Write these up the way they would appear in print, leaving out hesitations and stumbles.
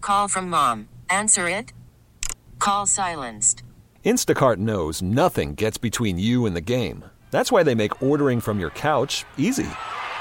call from mom. Answer it. Call silenced. Instacart knows nothing gets between you and the game. That's why they make ordering from your couch easy.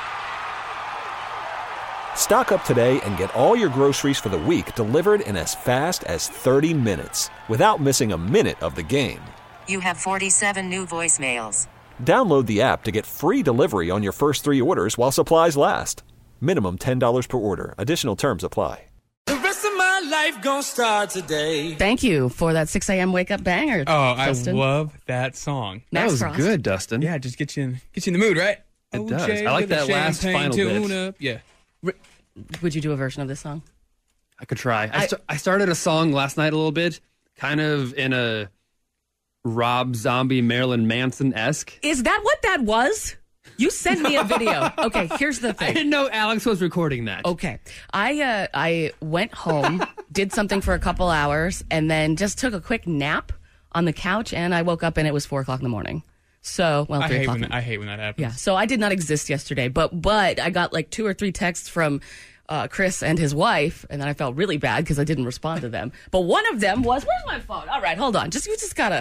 Stock up today and get all your groceries for the week delivered in as fast as 30 minutes without missing a minute of the game. You have 47 new voicemails. Download the app to get free delivery on your first 3 orders while supplies last. Minimum $10 per order. Additional terms apply. The rest of my life gonna start today. Thank you for that 6 a.m. wake up banger. Oh, Dustin. I love that song. That Max was Frost. good, Dustin. Yeah, just get you in the mood, right? It OJ does. I like with a that last champagne final bit. tune-up. Yeah. Would you do a version of this song? I could try. I started a song last night a little bit, kind of in a Rob Zombie, Marilyn Manson-esque. Is that what that was? You sent me a video. Okay, here's the I thing. didn't know Alex was recording that. Okay. I went home, did something for a couple hours, and then just took a quick nap on the couch, and I woke up and it was 4 o'clock in the morning. So, well, 3 o'clock. I hate when that happens. Yeah, so I did not exist yesterday, but I got like 2 or 3 texts from Chris and his wife, and then I felt really bad because I didn't respond to them. But one of them was, where's my phone? All right, hold on. You just gotta...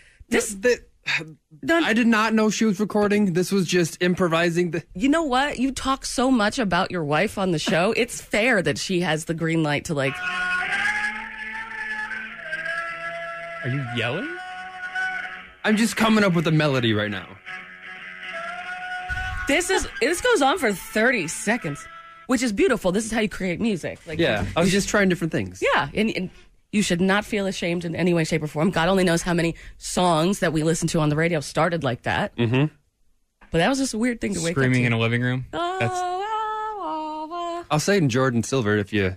I did not know she was recording. This was just improvising. You know what? You talk so much about your wife on the show. It's fair that she has the green light to like... Are you yelling? I'm just coming up with a melody right now. This goes on for 30 seconds, which is beautiful. This is how you create music. Like, Yeah, I was just trying different things. Yeah, and you should not feel ashamed in any way, shape, or form. God only knows how many songs that we listen to on the radio started like that. Mm-hmm. But that was just a weird thing to wake up to. Screaming in a living room. I'll say it in Jordan Silver if you...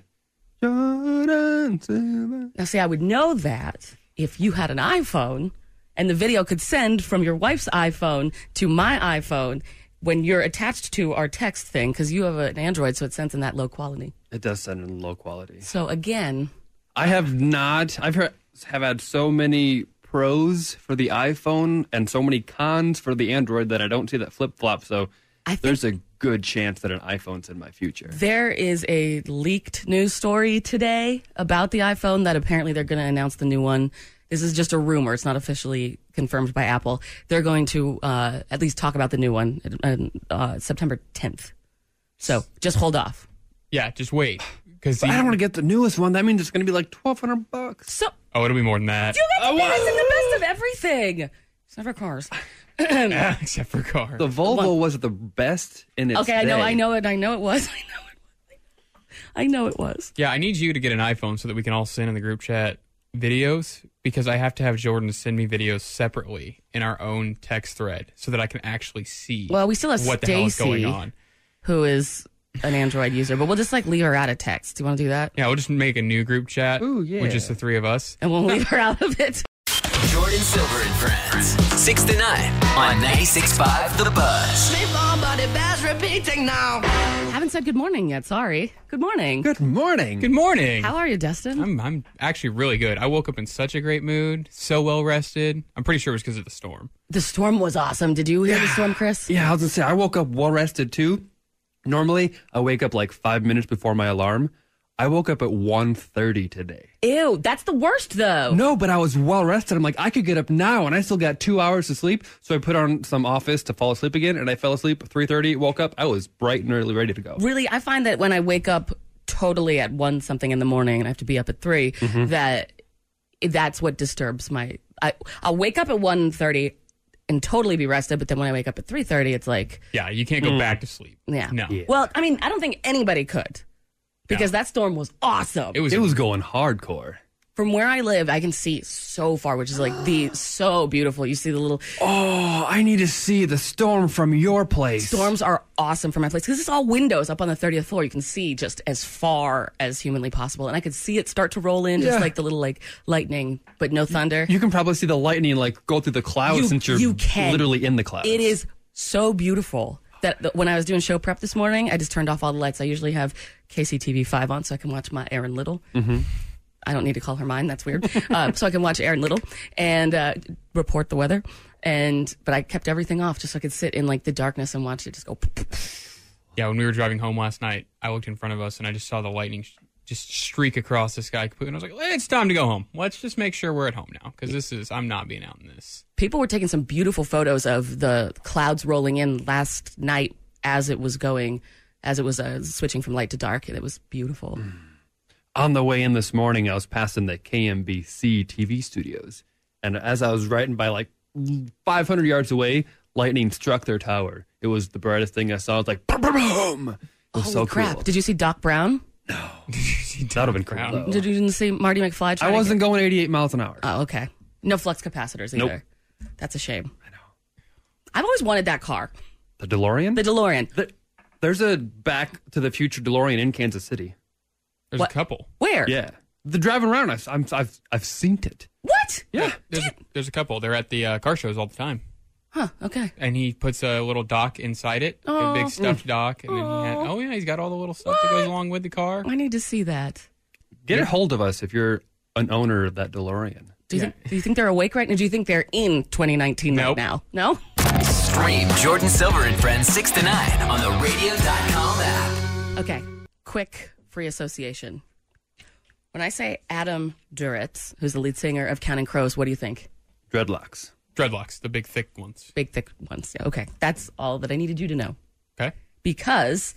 Jordan Silver. Now, see, I would know that if you had an iPhone and the video could send from your wife's iPhone to my iPhone when you're attached to our text thing, because you have an Android, so it sends in that low quality. It does send in low quality. So, again... I've had so many pros for the iPhone and so many cons for the Android that I don't see that flip-flop. So there's a good chance that an iPhone's in my future. There is a leaked news story today about the iPhone that apparently they're going to announce the new one. This is just a rumor. It's not officially confirmed by Apple. They're going to at least talk about the new one September 10th. So just hold off. Yeah, just wait. But I don't want to get the newest one. That means it's going to be like $1,200. So it'll be more than that. you get to listen to the best of everything. Except for cars. Except for cars. The Volvo was the best in its Okay, day. I know it was. I know it was. Yeah, I need you to get an iPhone so that we can all send in the group chat videos, because I have to have Jordan send me videos separately in our own text thread so that I can actually see Well, we still have what the hell is going Stacy, on. who is an Android user, but we'll just like leave her out of text. Do you want to do that? Yeah, we'll just make a new group chat with just the 3 of us. And we'll leave her out of it. Jordan Silver and Friends, 6 to 9 on 96.5 The Buzz. Sleep on, but it bears repeating now. Haven't said good morning yet. Sorry. Good morning. Good morning. Good morning. How are you, Dustin? I'm actually really good. I woke up in such a great mood, so well rested. I'm pretty sure it was because of the storm. The storm was awesome. Did you hear the storm, Chris? Yeah, I was going to say, I woke up well rested too. Normally, I wake up like 5 minutes before my alarm. I woke up at 1:30 today. Ew, that's the worst, though. No, but I was well rested. I'm like, I could get up now, and I still got 2 hours to sleep. So I put on some Office to fall asleep again, and I fell asleep at 3:30, woke up. I was bright and early, ready to go. Really, I find that when I wake up totally at 1 something in the morning and I have to be up at 3, that's what disturbs my... I'll wake up at 1:30 and totally be rested, but then when I wake up at 3:30, it's like... Yeah, you can't go back to sleep. Yeah. No. Yeah. Well, I mean, I don't think anybody could. Because that storm was awesome. It was going hardcore. From where I live, I can see so far, which is like so beautiful. You see the little... Oh, I need to see the storm from your place. Storms are awesome from my place because it's all windows up on the 30th floor. You can see just as far as humanly possible. And I could see it start to roll in, just like the little like lightning, but no thunder. You can probably see the lightning like go through the clouds since you're literally in the clouds. It is so beautiful that when I was doing show prep this morning, I just turned off all the lights. I usually have KCTV5 on so I can watch my Aaron Little. Mm-hmm. I don't need to call her mine. That's weird. So I can watch Aaron Little and report the weather. But I kept everything off just so I could sit in like the darkness and watch it just go. Yeah, when we were driving home last night, I looked in front of us and I just saw the lightning just streak across the sky completely. And I was like, it's time to go home. Let's just make sure we're at home now because I'm not being out in this. People were taking some beautiful photos of the clouds rolling in last night as it was switching from light to dark, and it was beautiful. On the way in this morning, I was passing the KMBC TV studios, and as I was riding by like 500 yards away, lightning struck their tower. It was the brightest thing I saw. It was like, boom! It was Holy so crap. cool. Did you see Doc Brown? That would have been cool, though. Did you see Marty McFly? I wasn't going 88 miles an hour. Oh, okay. No flux capacitors either. Nope. That's a shame. I know. I've always wanted that car. The DeLorean? The DeLorean. There's a Back to the Future DeLorean in Kansas City. There's a couple. Where? Yeah. The driving around, I've seen it. What? Yeah. There's a couple. They're at the car shows all the time. Huh, okay. And he puts a little dock inside it, a big stuffed dock. And then he's got all the little stuff that goes along with the car. I need to see that. Get a hold of us if you're an owner of that DeLorean. Do you think they're awake right now? Do you think they're in 2019 Nope. right now? No? Stream Jordan Silver and Friends 6 to 9 on the radio.com app. Okay, quick free association. When I say Adam Duritz, who's the lead singer of Counting Crows, what do you think? Dreadlocks. Dreadlocks, the big thick ones. Big, thick ones. Yeah, okay, that's all that I needed you to know. Okay. Because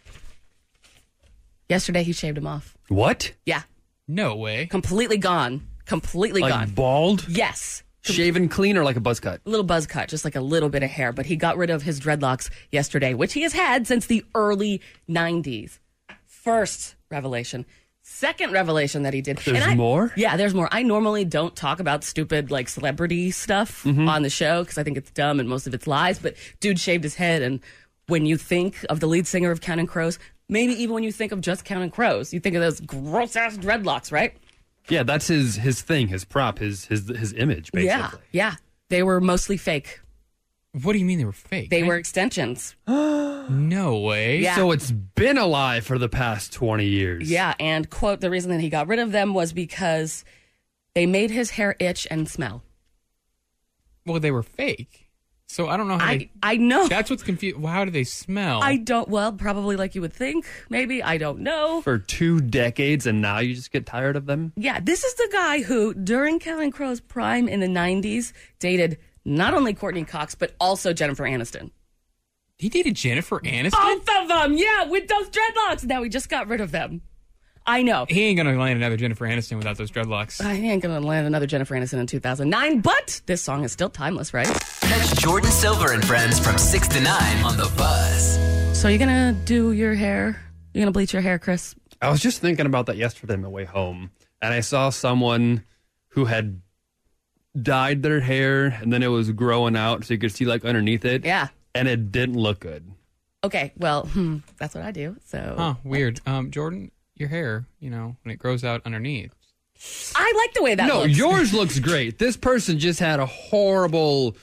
yesterday he shaved him off. What? Yeah, No way. completely gone. Completely Like gone. bald? Yes. Shaven clean or like a buzz cut? A little buzz cut, just like a little bit of hair. But he got rid of his dreadlocks yesterday, which he has had since the early 90s. First revelation. Second revelation that he did. There's more? Yeah, there's more. I normally don't talk about stupid like celebrity stuff on the show because I think it's dumb and most of it's lies. But dude shaved his head, and when you think of the lead singer of Counting Crows, maybe even when you think of just Counting Crows, you think of those gross ass dreadlocks, right? Yeah, that's his thing, his prop, his image, basically. Yeah. They were mostly fake. What do you mean they were fake? They were extensions. No way. Yeah. So it's been alive for the past 20 years. Yeah, and quote, the reason that he got rid of them was because they made his hair itch and smell. Well, they were fake. So I don't know how I know. That's what's confusing. Well, how do they smell? Probably like you would think. Maybe. I don't know. For 2 decades, and now you just get tired of them? Yeah, this is the guy who, during Counting Crows' prime in the 90s, dated not only Courtney Cox, but also Jennifer Aniston. He dated Jennifer Aniston? Both of them, yeah, with those dreadlocks. Now he just got rid of them. I know. He ain't going to land another Jennifer Aniston without those dreadlocks. I ain't going to land another Jennifer Aniston in 2009, but this song is still timeless, right? Catch Jordan Silver and Friends from 6 to 9 on The Buzz. So you're going to do your hair? You're going to bleach your hair, Chris? I was just thinking about that yesterday on my way home, and I saw someone who had dyed their hair, and then it was growing out so you could see like underneath it. Yeah. And it didn't look good. Okay, well, that's what I do. So Huh, weird. Jordan, your hair, when it grows out underneath. I like the way that No, looks. yours looks great. This person just had a horrible.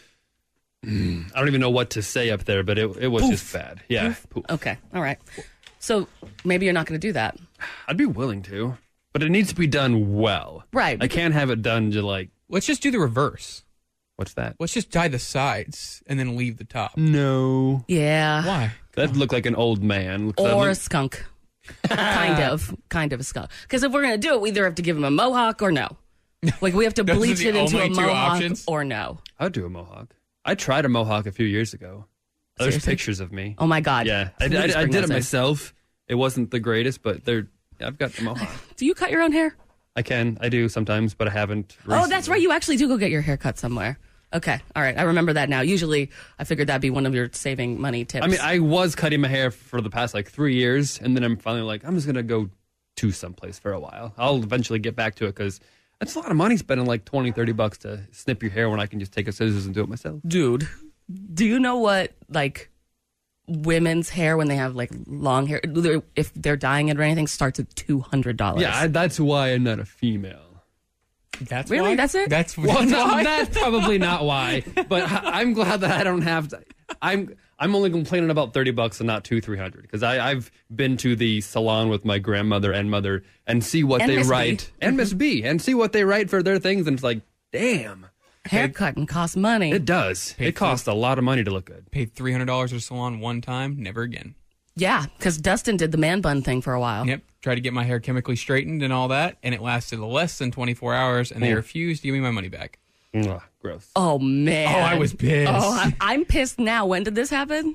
I don't even know what to say up there, but it was just bad. Yeah. Poof. Okay, all right. So maybe you're not going to do that. I'd be willing to, but it needs to be done well. Right. I can't have it done to like. Let's just do the reverse. What's that? Let's just dye the sides and then leave the top. No. Yeah. Why? That'd look like an old man. Or a skunk. kind of a skunk. Because if we're going to do it, we either have to give him a mohawk or no. Like we have to Those are bleach the it into a only two mohawk options? or no. I'd do a mohawk. I tried a mohawk a few years ago. There's Seriously? pictures of me. Oh my God. Yeah, Please I bring did those it in. myself. It wasn't the greatest, but I've got the mohawk. Do you cut your own hair? I do sometimes, but I haven't. Oh, that's recently. right. You actually do go get your hair cut somewhere. Okay. All right. I remember that now. Usually I figured that'd be one of your saving money tips. I mean, I was cutting my hair for the past like 3 years, and then I'm finally like, I'm just going to go to someplace for a while. I'll eventually get back to it because that's a lot of money spending like $20-$30 to snip your hair when I can just take a scissors and do it myself. Dude, do you know what, like, women's hair when they have, like, long hair, if they're dyeing it or anything, starts at $200? Yeah, that's why I'm not a female. That's Really? why? That's it? That's Well, that's no, why? that's probably not why. But I'm glad that I don't have to. I'm only complaining about $30 and not $200-$300 because I've been to the salon with my grandmother and mother and see what And they Miss B. write and Miss B and see what they write for their things, and it's like, damn, Haircutting costs money. it does. It costs a lot of money to look good. Paid $300 at a salon one time, never again. Yeah, because Dustin did the man bun thing for a while. Yep. Tried to get my hair chemically straightened and all that, and it lasted less than 24 hours, and they refused to give me my money back. Ugh, gross. Oh, man. Oh, I was pissed. Oh, I'm pissed now. When did this happen?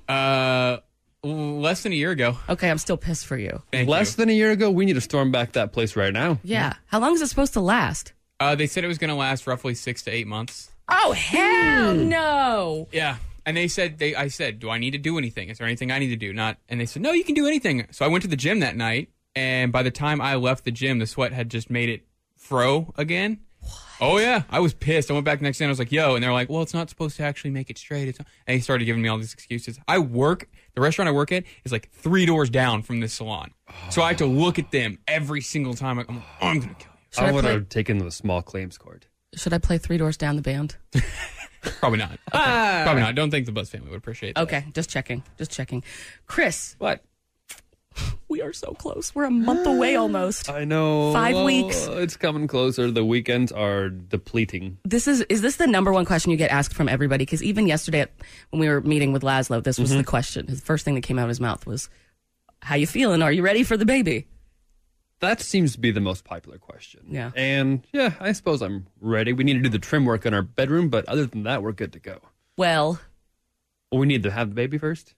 Less than a year ago. Okay, I'm still pissed for you. Thank Less you. than a year ago, we need to storm back that place right now. Yeah. How long is it supposed to last? They said it was going to last roughly 6 to 8 months. Oh, hell no. Yeah. And they said, I said, do I need to do anything? Is there anything I need to do? Not. And they said, no, you can do anything. So I went to the gym that night, and by the time I left the gym, the sweat had just made it fro again. What? Oh, yeah. I was pissed. I went back the next day, and I was like, yo. And they're like, well, it's not supposed to actually make it straight. And they started giving me all these excuses. The restaurant I work at is like 3 doors down from this salon. So I have to look at them every single time. I'm going to kill you. I would have taken the small claims court. Should I play 3 Doors Down the band? Probably not. Probably not. I don't think the Buzz family would appreciate that. Okay, just checking. Chris. What? We are so close. We're a month away almost. I know. 5 weeks. It's coming closer. The weekends are depleting. Is this the number one question you get asked from everybody? Because even yesterday when we were meeting with Laszlo, this was the question. His first thing that came out of his mouth was, how you feeling? Are you ready for the baby? That seems to be the most popular question. Yeah. And yeah, I suppose I'm ready. We need to do the trim work in our bedroom, but other than that, we're good to go. Well, we need to have the baby first?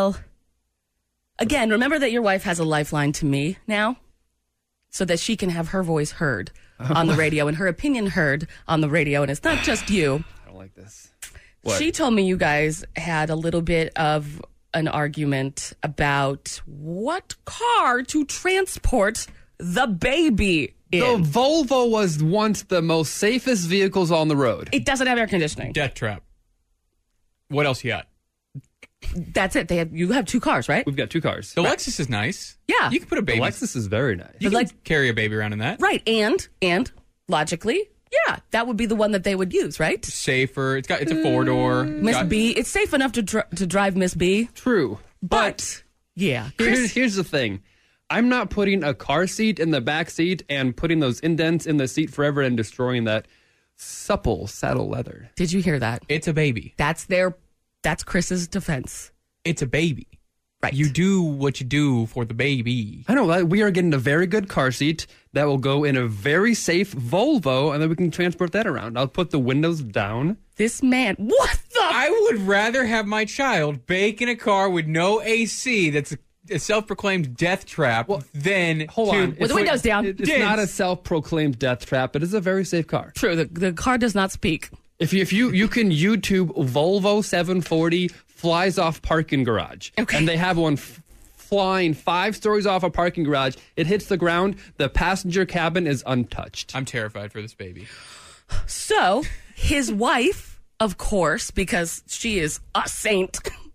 Again, remember that your wife has a lifeline to me now so that she can have her voice heard on the radio and her opinion heard on the radio. And it's not just you. I don't like this. What? She told me you guys had a little bit of an argument about what car to transport the baby in. The Volvo was once the most safest vehicles on the road. It doesn't have air conditioning. Death trap. What else you got? That's it. You have 2 cars, right? We've got 2 cars. The Lexus is nice. Yeah. You can put a The baby. Lexus is very nice. You can carry a baby around in that. Right. And logically, yeah, that would be the one that they would use, right? Safer. It's a 4-door. Miss B. It's safe enough to drive Miss B. True. But yeah. Here's the thing. I'm not putting a car seat in the back seat and putting those indents in the seat forever and destroying that supple saddle leather. Did you hear that? It's a baby. That's Chris's defense. It's a baby. Right. You do what you do for the baby. I know. We are getting a very good car seat that will go in a very safe Volvo, and then we can transport that around. I'll put the windows down. This man, what the? I would rather have my child bake in a car with no AC that's a self-proclaimed death trap than Hold on. With the windows down. It's not a self-proclaimed death trap. It is a very safe car. True. The car does not speak. If you can YouTube Volvo 740 flies off parking garage. Okay. And they have one flying 5 stories off a parking garage. It hits the ground. The passenger cabin is untouched. I'm terrified for this baby. So his wife, of course, because she is a saint.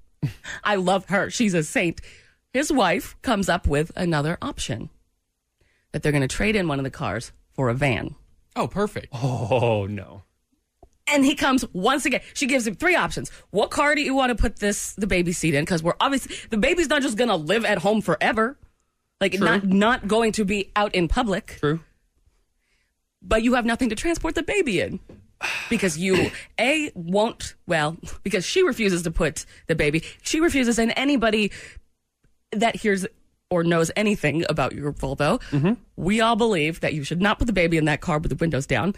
I love her. She's a saint. His wife comes up with another option. That they're going to trade in one of the cars for a van. Oh, perfect. Oh, no. And he comes once again. She gives him 3 options. What car do you want to put the baby seat in? Because we're obviously, the baby's not just going to live at home forever. Like, True. not going to be out in public. True. But you have nothing to transport the baby in. Because you, because she refuses to put the baby. She refuses, and anybody that hears or knows anything about your Volvo, we all believe that you should not put the baby in that car with the windows down.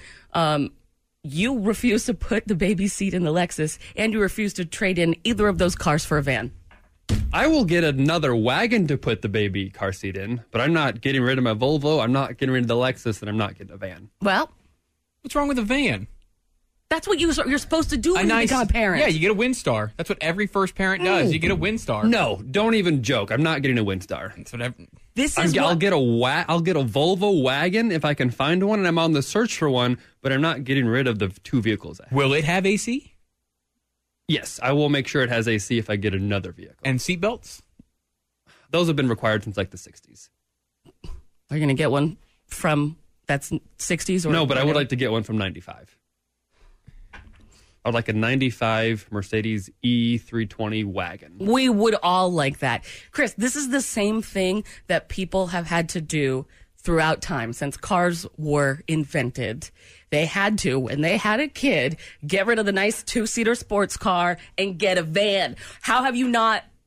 You refuse to put the baby seat in the Lexus, and you refuse to trade in either of those cars for a van. I will get another wagon to put the baby car seat in, but I'm not getting rid of my Volvo. I'm not getting rid of the Lexus, and I'm not getting a van. Well, What's wrong with a van? that's what you're supposed to do when you become a parent. Yeah, you get a Windstar. That's what every first parent does. You get a Windstar. No, don't even joke. I'm not getting a Windstar. That's what This is I'll what, get a Volvo wagon if I can find one, and I'm on the search for one, but I'm not getting rid of the 2 vehicles. Will it have AC? Yes, I will make sure it has AC if I get another vehicle. And seatbelts? Those have been required since like the 60s. Are you going to get one from that's 60s? Or No, but I would like to get one from 95. I would like a 95 Mercedes E320 wagon. We would all like that. Chris, this is the same thing that people have had to do throughout time since cars were invented. They had to, when they had a kid, get rid of the nice 2-seater sports car and get a van. How have you not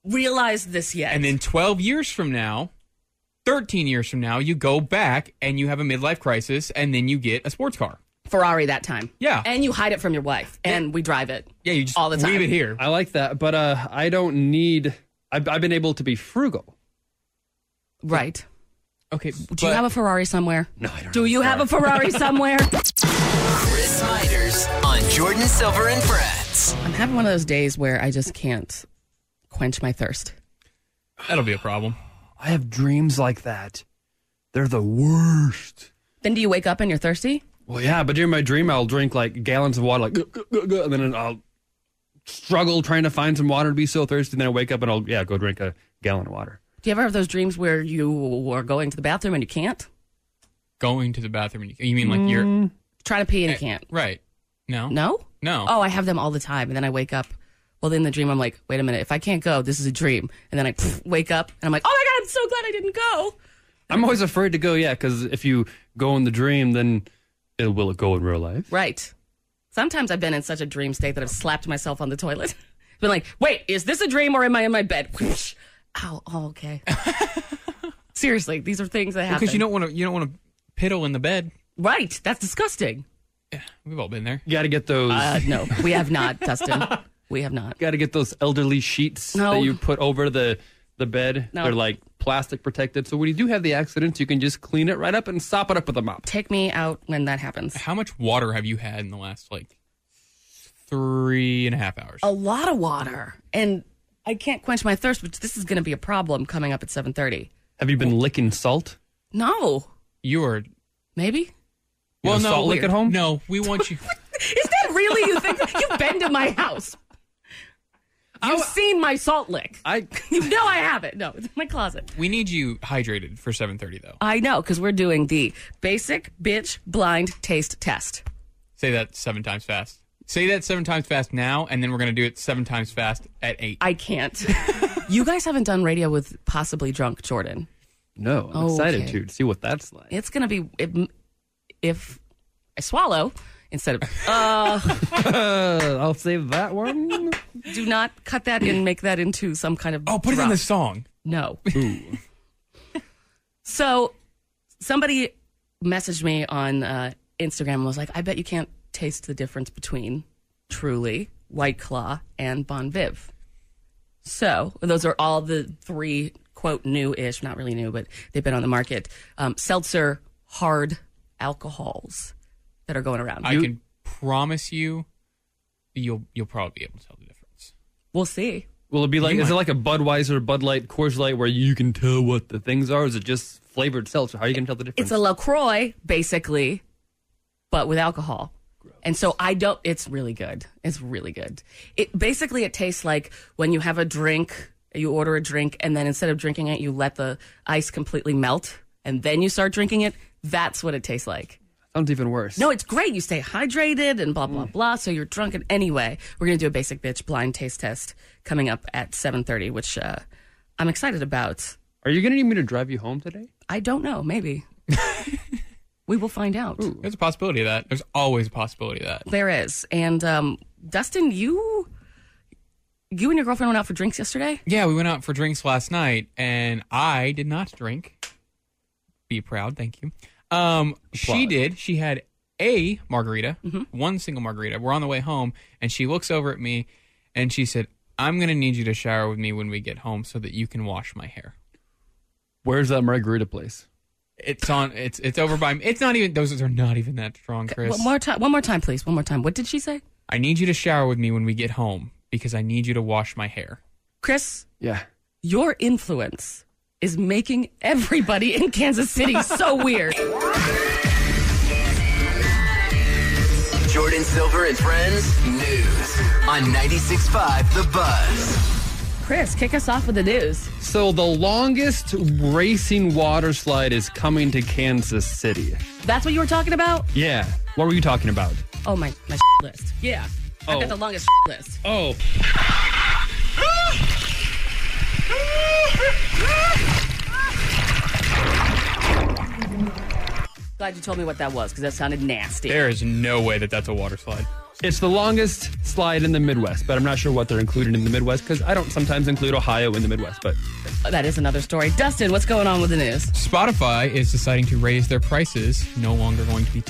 realized this yet. And then 12 years from now, 13 years from now, you go back and you have a midlife crisis, and then you get a sports car. Ferrari that time. Yeah. And you hide it from your wife, and we drive it. Yeah, you just all the time. leave it here. I like that, but I don't need. I've been able to be frugal. Right. Okay. Do you have a Ferrari somewhere? No, I don't. Do you have a Ferrari somewhere? Chris Snyder's on Jordan Silver and Friends. I'm having one of those days where I just can't quench my thirst. That'll be a problem. I have dreams like that. They're the worst. Then do you wake up and you're thirsty? Well, yeah, but during my dream, I'll drink like gallons of water, like, and then I'll struggle trying to find some water to be so thirsty. And then I wake up and I'll, go drink a gallon of water. Do you ever have those dreams where you are going to the bathroom and you can't? Going to the bathroom. You mean like you're... Trying to pee and you can't. Right. No. No? No. Oh, I have them all the time. And then I wake up. Well, in the dream, I'm like, wait a minute. If I can't go, this is a dream. And then I wake up and I'm like, oh my God, I'm so glad I didn't go. I'm always afraid to go, because if you go in the dream, then will it go in real life? Right. Sometimes I've been in such a dream state that I've slapped myself on the toilet. Been like, wait, is this a dream or am I in my bed? Ow, oh, okay. Seriously, these are things that happen. Because you don't want to piddle in the bed. Right. That's disgusting. Yeah, we've all been there. You got to get those. No, we have not, Dustin. We have not. Got to get those elderly sheets No. that you put over the bed. No. They're like plastic protected. So when you do have the accidents, you can just clean it right up and sop it up with a mop. Take me out when that happens. How much water have you had in the last 3.5 hours? A lot of water. And I can't quench my thirst, which this is going to be a problem coming up at 7:30. Have you been licking salt? No. You are... Maybe? You have a salt lick weird. at home? No, we want you... Is that really you think? You've been to my house. You've seen my salt lick. You know I have it. No, it's in my closet. We need you hydrated for 7:30, though. I know, because we're doing the basic bitch blind taste test. Say that 7 times fast. Say that 7 times fast now, and then we're going to do it 7 times fast at 8. I can't. You guys haven't done radio with possibly drunk Jordan. No, I'm excited to see what that's like. It's going to be, if I swallow instead of, I'll save that one. do not cut that and make that into some kind of Put it in drop. the song. No. So somebody messaged me on Instagram and was like, I bet you can't taste the difference between Truly, White Claw, and Bon Viv. So those are all the 3, quote, new-ish, not really new, but they've been on the market, seltzer hard alcohols that are going around. I can promise you'll probably be able to tell the difference. We'll see. Will it be like, is it like a Budweiser, Bud Light, Coors Light where you can tell what the things are? Or is it just flavored seltzer? How are you going to tell the difference? It's a LaCroix, basically, but with alcohol. And so it's really good. It's really good. It tastes like when you have a drink, you order a drink, and then instead of drinking it, you let the ice completely melt, and then you start drinking it. That's what it tastes like. Sounds even worse. No, it's great. You stay hydrated and blah, blah, blah. So you're drunk. And anyway, we're going to do a basic bitch blind taste test coming up at 7:30, which I'm excited about. Are you going to need me to drive you home today? I don't know. Maybe. We will find out. Ooh, there's a possibility of that. There's always a possibility of that. There is. And Dustin, you and your girlfriend went out for drinks yesterday? Yeah, we went out for drinks last night, and I did not drink. Be proud, thank you. She did. She had a margarita, one single margarita. We're on the way home, and she looks over at me, and she said, I'm going to need you to shower with me when we get home so that you can wash my hair. Where's that margarita place? It's over by me. It's not even, those are not even that strong, Chris. One more time, please. One more time. What did she say? I need you to shower with me when we get home because I need you to wash my hair. Chris? Yeah. Your influence is making everybody in Kansas City so weird. Jordan Silver and Friends News on 96.5 The Buzz. Chris, kick us off with the news. So the longest racing water slide is coming to Kansas City. That's what you were talking about? Yeah. What were you talking about? Oh, my list. Yeah. I've got the longest list. Oh. Glad you told me what that was, because that sounded nasty. There is no way that that's a water slide. It's the longest slide in the Midwest, but I'm not sure what they're including in the Midwest because I don't sometimes include Ohio in the Midwest. But That is another story. Dustin, what's going on with the news? Spotify is deciding to raise their prices, no longer going to be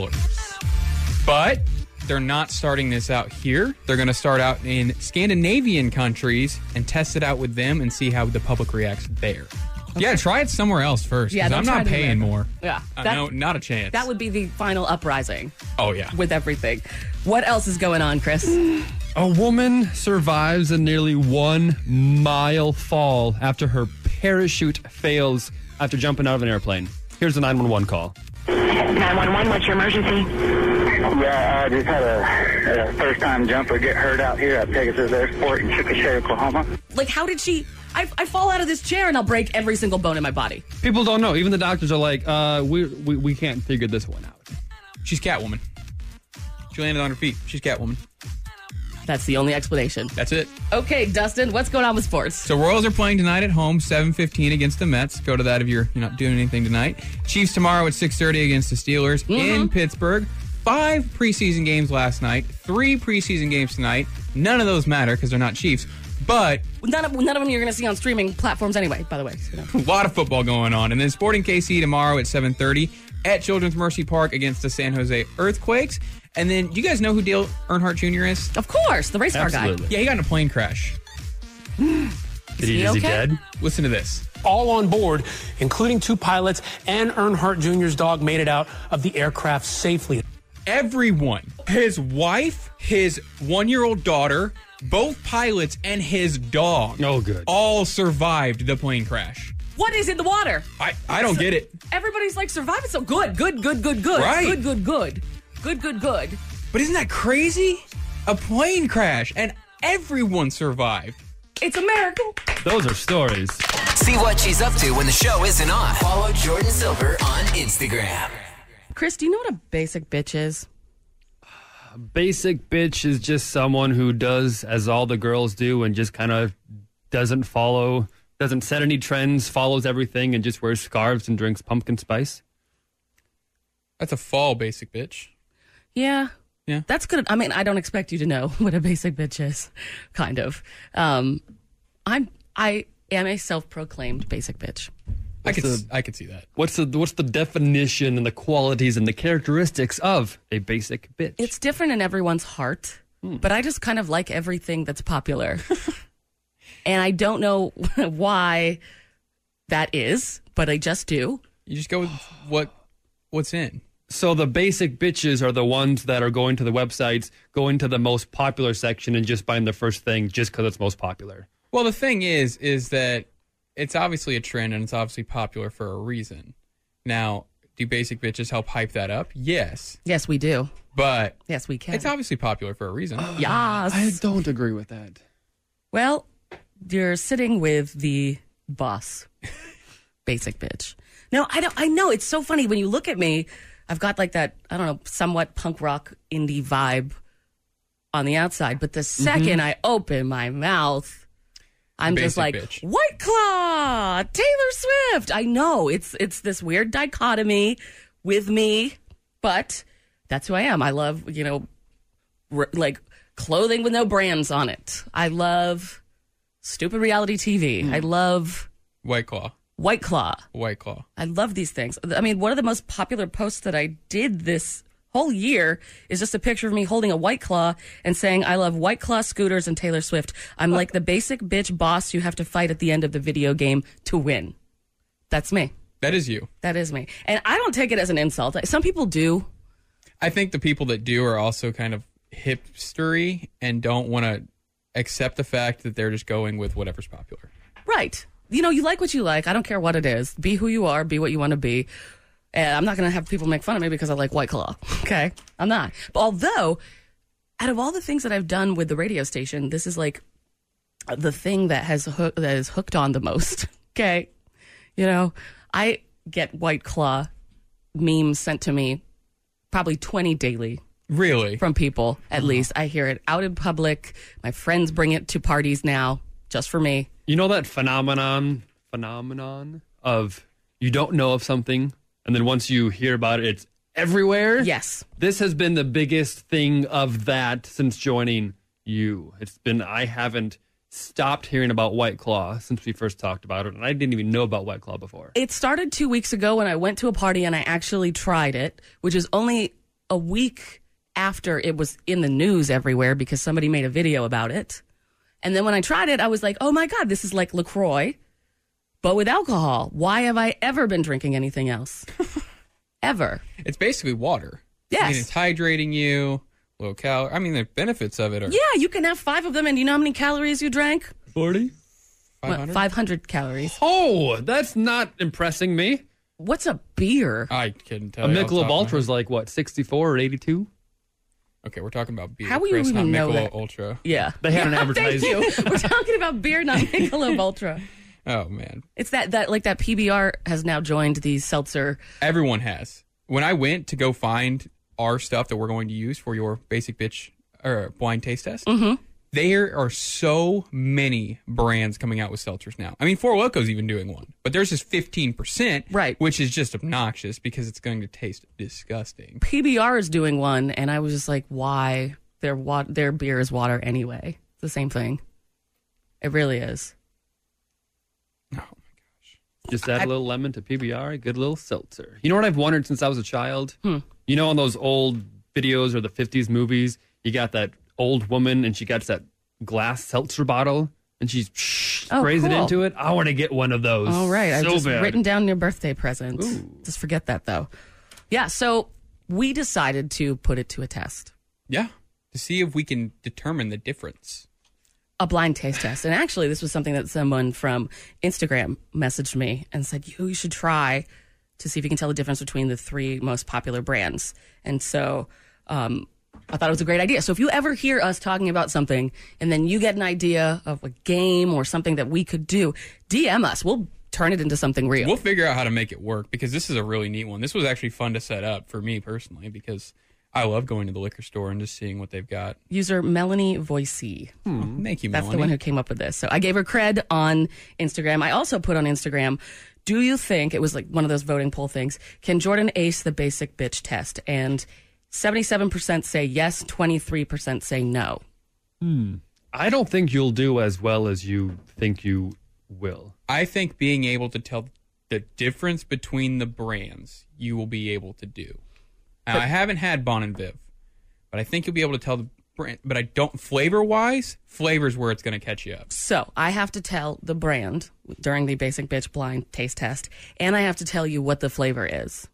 $10. But they're not starting this out here. They're going to start out in Scandinavian countries and test it out with them and see how the public reacts there. Okay. Yeah, try it somewhere else first. Yeah, I'm not paying more. Yeah. No, not a chance. That would be the final uprising. Oh, yeah. With everything. What else is going on, Chris? a woman survives a nearly 1 mile fall after her parachute fails after jumping out of an airplane. Here's the 911 call. 911, what's your emergency? Yeah, I just had a first-time jumper get hurt out here at Pegasus Airport in Chickasha, Oklahoma. Like, how did she... I fall out of this chair and I'll break every single bone in my body. People don't know. Even the doctors are like, we can't figure this one out. She's Catwoman. She landed on her feet. She's Catwoman. That's the only explanation. That's it. Okay, Dustin, what's going on with sports? So Royals are playing tonight at home, 7:15 against the Mets. Go to that if you're not doing anything tonight. Chiefs tomorrow at 6:30 against the Steelers in Pittsburgh. 5 preseason games last night, 3 preseason games tonight. None of those matter because they're not Chiefs. But none of them you're going to see on streaming platforms anyway, by the way. So, a lot of football going on. And then Sporting KC tomorrow at 7:30 at Children's Mercy Park against the San Jose Earthquakes. And then, do you guys know who Dale Earnhardt Jr. is? Of course, the race car guy. Yeah, he got in a plane crash. Is he dead? Listen to this. All on board, including 2 pilots and Earnhardt Jr.'s dog, made it out of the aircraft safely. Everyone, his wife, his 1-year-old daughter, both pilots, and his dog, all survived the plane crash. What is in the water? I don't get it. Everybody's like surviving so good. Good. Right. Good. But isn't that crazy? A plane crash, and everyone survived. It's a miracle. Those are stories. See what she's up to when the show isn't on. Follow Jordan Silver on Instagram. Chris, do you know what a basic bitch is? A basic bitch is just someone who does as all the girls do and just kind of doesn't set any trends, follows everything, and just wears scarves and drinks pumpkin spice. That's a fall basic bitch. Yeah. That's good. I mean, I don't expect you to know what a basic bitch is, kind of. I am a self-proclaimed basic bitch. I could see that. What's the definition and the qualities and the characteristics of a basic bitch? It's different in everyone's heart, but I just kind of like everything that's popular. And I don't know why that is, but I just do. You just go with what's in. So the basic bitches are the ones that are going to the websites, going to the most popular section and just buying the first thing just because it's most popular. Well, the thing is that it's obviously a trend and it's obviously popular for a reason. Now, do basic bitches help hype that up? Yes. Yes, we do. But yes, we can. It's obviously popular for a reason. Yes. I don't agree with that. Well, you're sitting with the boss. Basic bitch. No, I know. It's so funny when you look at me. I've got like that, I don't know, somewhat punk rock indie vibe on the outside. But the second I open my mouth, I'm just like, bitch. White Claw, Taylor Swift. I know it's this weird dichotomy with me, but that's who I am. I love, like clothing with no brands on it. I love stupid reality TV. I love White Claw. I love these things. I mean, one of the most popular posts that I did this whole year is just a picture of me holding a White Claw and saying, I love White Claw scooters and Taylor Swift. I'm like the basic bitch boss you have to fight at the end of the video game to win. That's me. That is you. That is me. And I don't take it as an insult. Some people do. I think the people that do are also kind of hipstery and don't want to accept the fact that they're just going with whatever's popular. Right. You like what you like. I don't care what it is. Be who you are. Be what you want to be. And I'm not going to have people make fun of me because I like White Claw. Okay? I'm not. But although, out of all the things that I've done with the radio station, this is like the thing that is hooked on the most. Okay? I get White Claw memes sent to me probably 20 daily. Really? From people, at least. I hear it out in public. My friends bring it to parties now, just for me. You know that phenomenon of you don't know of something And then once you hear about it, it's everywhere. Yes. This has been the biggest thing of that since joining you. I haven't stopped hearing about White Claw since we first talked about it, and I didn't even know about White Claw before. It started 2 weeks ago when I went to a party and I actually tried it, which is only a week after it was in the news everywhere because somebody made a video about it. And then when I tried it, I was like, oh my God, this is like LaCroix, but with alcohol. Why have I ever been drinking anything else? Ever. It's basically water. Yes. I mean, it's hydrating you. Low calorie. I mean, the benefits of it are... Yeah, you can have 5 of them, and do you know how many calories you drank? 40? 500? 500 calories. Oh, that's not impressing me. What's a beer? I couldn't tell A you. Michelob Ultra is like, what, 64 or 82? Okay, we're talking about beer. How will you Chris, even not know Michelob that? Ultra. Yeah. They had an Thank advertising. you. We're talking about beer, not Michelob Ultra. Oh, man. It's that PBR has now joined the seltzer. Everyone has. When I went to go find our stuff that we're going to use for your basic bitch or blind taste test, there are so many brands coming out with seltzers now. I mean, Four Locos even doing one, but there's just 15%, right? Which is just obnoxious because it's going to taste disgusting. PBR is doing one, and I was just like, why? Their beer is water anyway. It's the same thing. It really is. Oh my gosh! Just add a little lemon to PBR, a good little seltzer. You know what I've wondered since I was a child? You know, on those old videos or the 50s movies, you got that old woman and she got that glass seltzer bottle and she sprays it into it. I want to get one of those. All right. I've just bad. written down your birthday present. Ooh. Just forget that, though. Yeah, so we decided to put it to a test. Yeah, to see if we can determine the difference. A blind taste test. And actually, this was something that someone from Instagram messaged me and said, you should try to see if you can tell the difference between the 3 most popular brands. And so I thought it was a great idea. So if you ever hear us talking about something and then you get an idea of a game or something that we could do, DM us. We'll turn it into something real. We'll figure out how to make it work because this is a really neat one. This was actually fun to set up for me personally because I love going to the liquor store and just seeing what they've got. User Melanie Voicey. Thank you, Melanie. That's the one who came up with this. So I gave her cred on Instagram. I also put on Instagram, do you think, it was like one of those voting poll things, can Jordan ace the basic bitch test? And 77% say yes, 23% say no. I don't think you'll do as well as you think you will. I think being able to tell the difference between the brands, you will be able to do. Now, I haven't had Bon and Viv, but I think you'll be able to tell the brand. But I don't, flavor's where it's going to catch you up. So I have to tell the brand during the basic bitch blind taste test, and I have to tell you what the flavor is.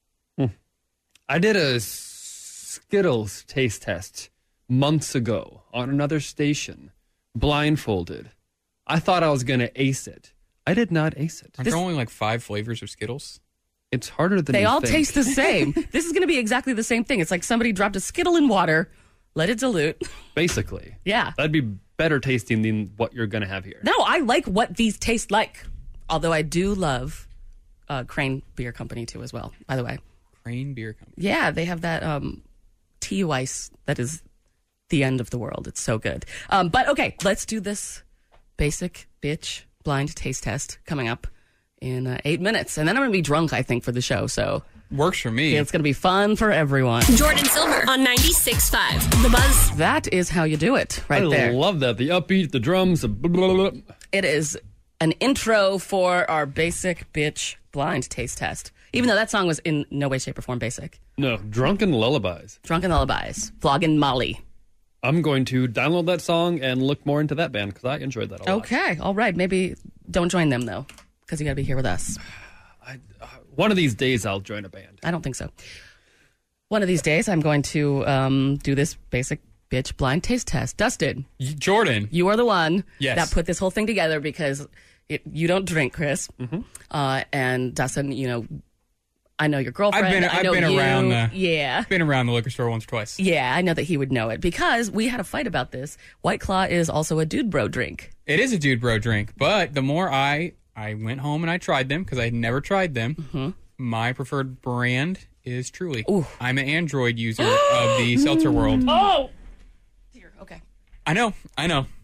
I did a Skittles taste test months ago on another station, blindfolded. I thought I was going to ace it. I did not ace it. Aren't there only like 5 flavors of Skittles? It's harder than They you all think. taste the same. This is going to be exactly the same thing. It's like somebody dropped a Skittle in water, let it dilute. Basically. Yeah. That'd be better tasting than what you're going to have here. No, I like what these taste like. Although I do love Crane Beer Company too as well, by the way. Crane Beer Company. Yeah, they have that tea ice that is the end of the world. It's so good. But okay, let's do this basic bitch blind taste test coming up in 8 minutes. And then I'm going to be drunk, I think, for the show. So works for me. It's going to be fun for everyone. Jordan Silver on 96.5. The Buzz. That is how you do it right I there. love that. The upbeat, the drums, the blah, blah, blah. It is an intro for our basic bitch blind taste test. Even though that song was in no way, shape, or form basic. No, Drunken Lullabies. Drunken Lullabies. Flogging Molly. I'm going to download that song and look more into that band because I enjoyed that a lot. Okay, all right. Maybe don't join them, though, because you got to be here with us. One of these days I'll join a band. I don't think so. One of these days I'm going to do this basic bitch blind taste test. Dustin. Jordan. You are the one Yes. that put this whole thing together because you don't drink, Chris. Mm-hmm. And Dustin, you know, I know your girlfriend. I've know been you. around the Yeah. Been around the liquor store once or twice. Yeah, I know that he would know it because we had a fight about this. White Claw is also a dude bro drink. It is a dude bro drink, but the more I went home and I tried them because I had never tried them. My preferred brand is Truly. Ooh. I'm an Android user of the seltzer world. Oh, dear. Okay. I know.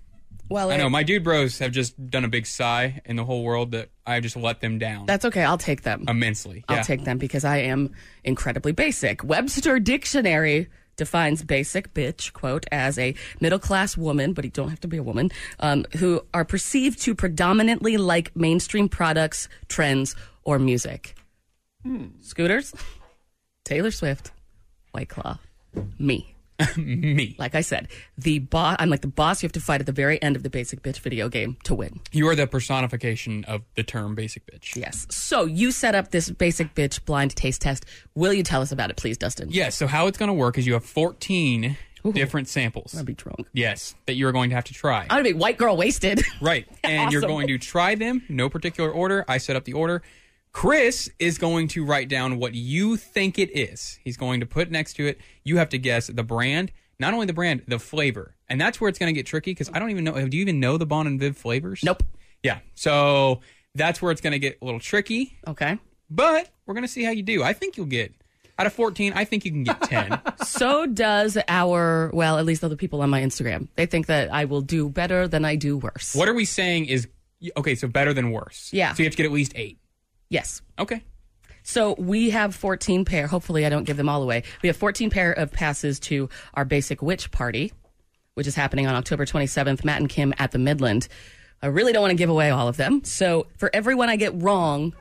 Well, I know my dude bros have just done a big sigh in the whole world that I just let them down. That's okay. I'll take them. Immensely. I'll take them because I am incredibly basic. Webster Dictionary defines basic bitch, quote, as a middle-class woman, but you don't have to be a woman, who are perceived to predominantly like mainstream products, trends, or music. Scooters, Taylor Swift, White Claw, me. Me. Like I said, I'm like the boss you have to fight at the very end of the basic bitch video game to win. You are the personification of the term basic bitch. Yes. So you set up this basic bitch blind taste test. Will you tell us about it, please, Dustin? Yes. So how it's going to work is you have 14 different samples. I'm going to be drunk. Yes. That you are going to have to try. I'm going to be white girl wasted. Right. And you're Awesome. going to try them. No particular order. I set up the order. Chris is going to write down what you think it is. He's going to put next to it. You have to guess the brand, not only the brand, the flavor. And that's where it's going to get tricky because I don't even know. Do you even know the Bon and Viv flavors? Nope. Yeah. So that's where it's going to get a little tricky. Okay. But we're going to see how you do. I think you'll get, out of 14, I think you can get 10. So does at least other people on my Instagram. They think that I will do better than I do worse. What are we saying is, okay, so better than worse. Yeah. So you have to get at least 8. Yes. Okay. So we have 14 pair. Hopefully I don't give them all away. We have 14 pair of passes to our Basic Witch Party, which is happening on October 27th, Matt and Kim at the Midland. I really don't want to give away all of them. So for everyone I get wrong,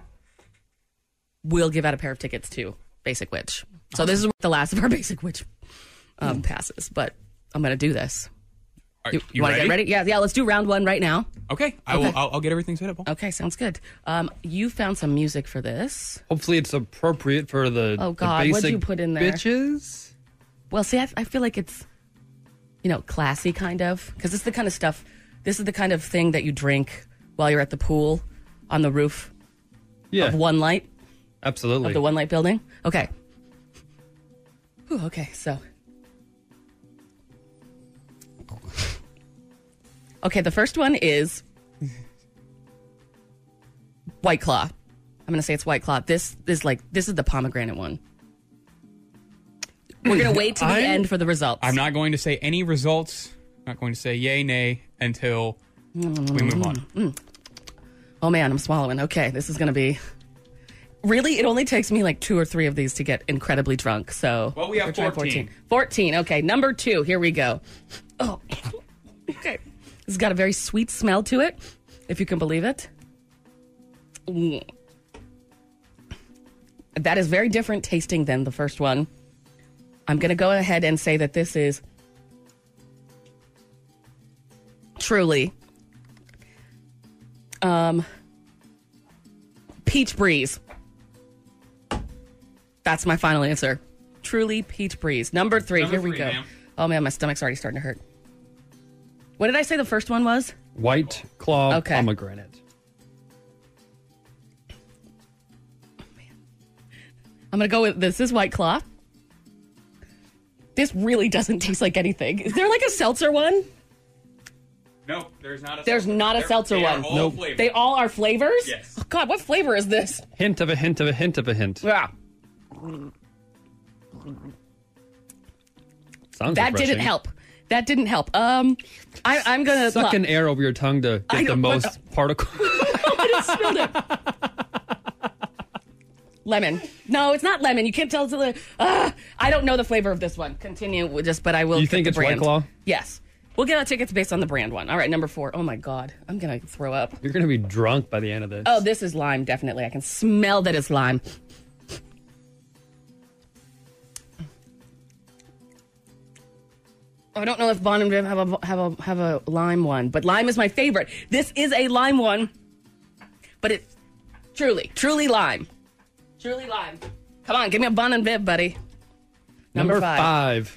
we'll give out a pair of tickets to Basic Witch. So this is the last of our Basic Witch passes, but I'm going to do this. You want to get ready? Yeah. Let's do round 1 right now. Okay. I'll get everything set up. Okay, sounds good. You found some music for this. Hopefully it's appropriate for the Oh God, the basic what'd you put in there? bitches. Well, see, I feel like it's, classy kind of, because this is the kind of stuff, this is the kind of thing that you drink while you're at the pool on the roof of One Light. Absolutely. Of the One Light building. Okay. Whew, okay, so. Okay, the first one is White Claw. I'm going to say it's White Claw. This is the pomegranate one. We're going to wait till the end for the results. I'm not going to say any results. I'm not going to say yay, nay until we move on. Oh, man, I'm swallowing. Okay, this is going to be... Really? It only takes me like 2 or 3 of these to get incredibly drunk. So Well, we have 14. 14. Okay, number 2. Here we go. Oh, okay. This has got a very sweet smell to it, if you can believe it. That is very different tasting than the first one. I'm going to go ahead and say that this is truly Peach Breeze. That's my final answer. Truly Peach Breeze. Number 3. Here we go. Ma'am. Oh, man, my stomach's already starting to hurt. What did I say the first one was? White Claw pomegranate. Oh, man. I'm going to go with this is White Claw. This really doesn't taste like anything. Is there like a seltzer one? No, there's not a There's seltzer. not a seltzer They one. are all flavored. They all are flavors? Yes. Oh, God, what flavor is this? Hint of a hint of a hint of a hint. Yeah. Sounds That refreshing. didn't help. That didn't help. I'm gonna Suck an air over your tongue to I get the know, but- most particles. I just smelled it. Lemon. No, it's not lemon. You can't tell. I don't know the flavor of this one. Continue with just, but I will. You get think the it's brand. White Claw? Yes. We'll get our tickets based on the brand one. All right, number 4. Oh my God, I'm gonna throw up. You're going to be drunk by the end of this. Oh, this is lime. Definitely, I can smell that it's lime. I don't know if Bon and Viv have a lime one, but lime is my favorite. This is a lime one, but it's truly lime. Truly lime. Come on, give me a Bon and Viv, buddy. Number 5.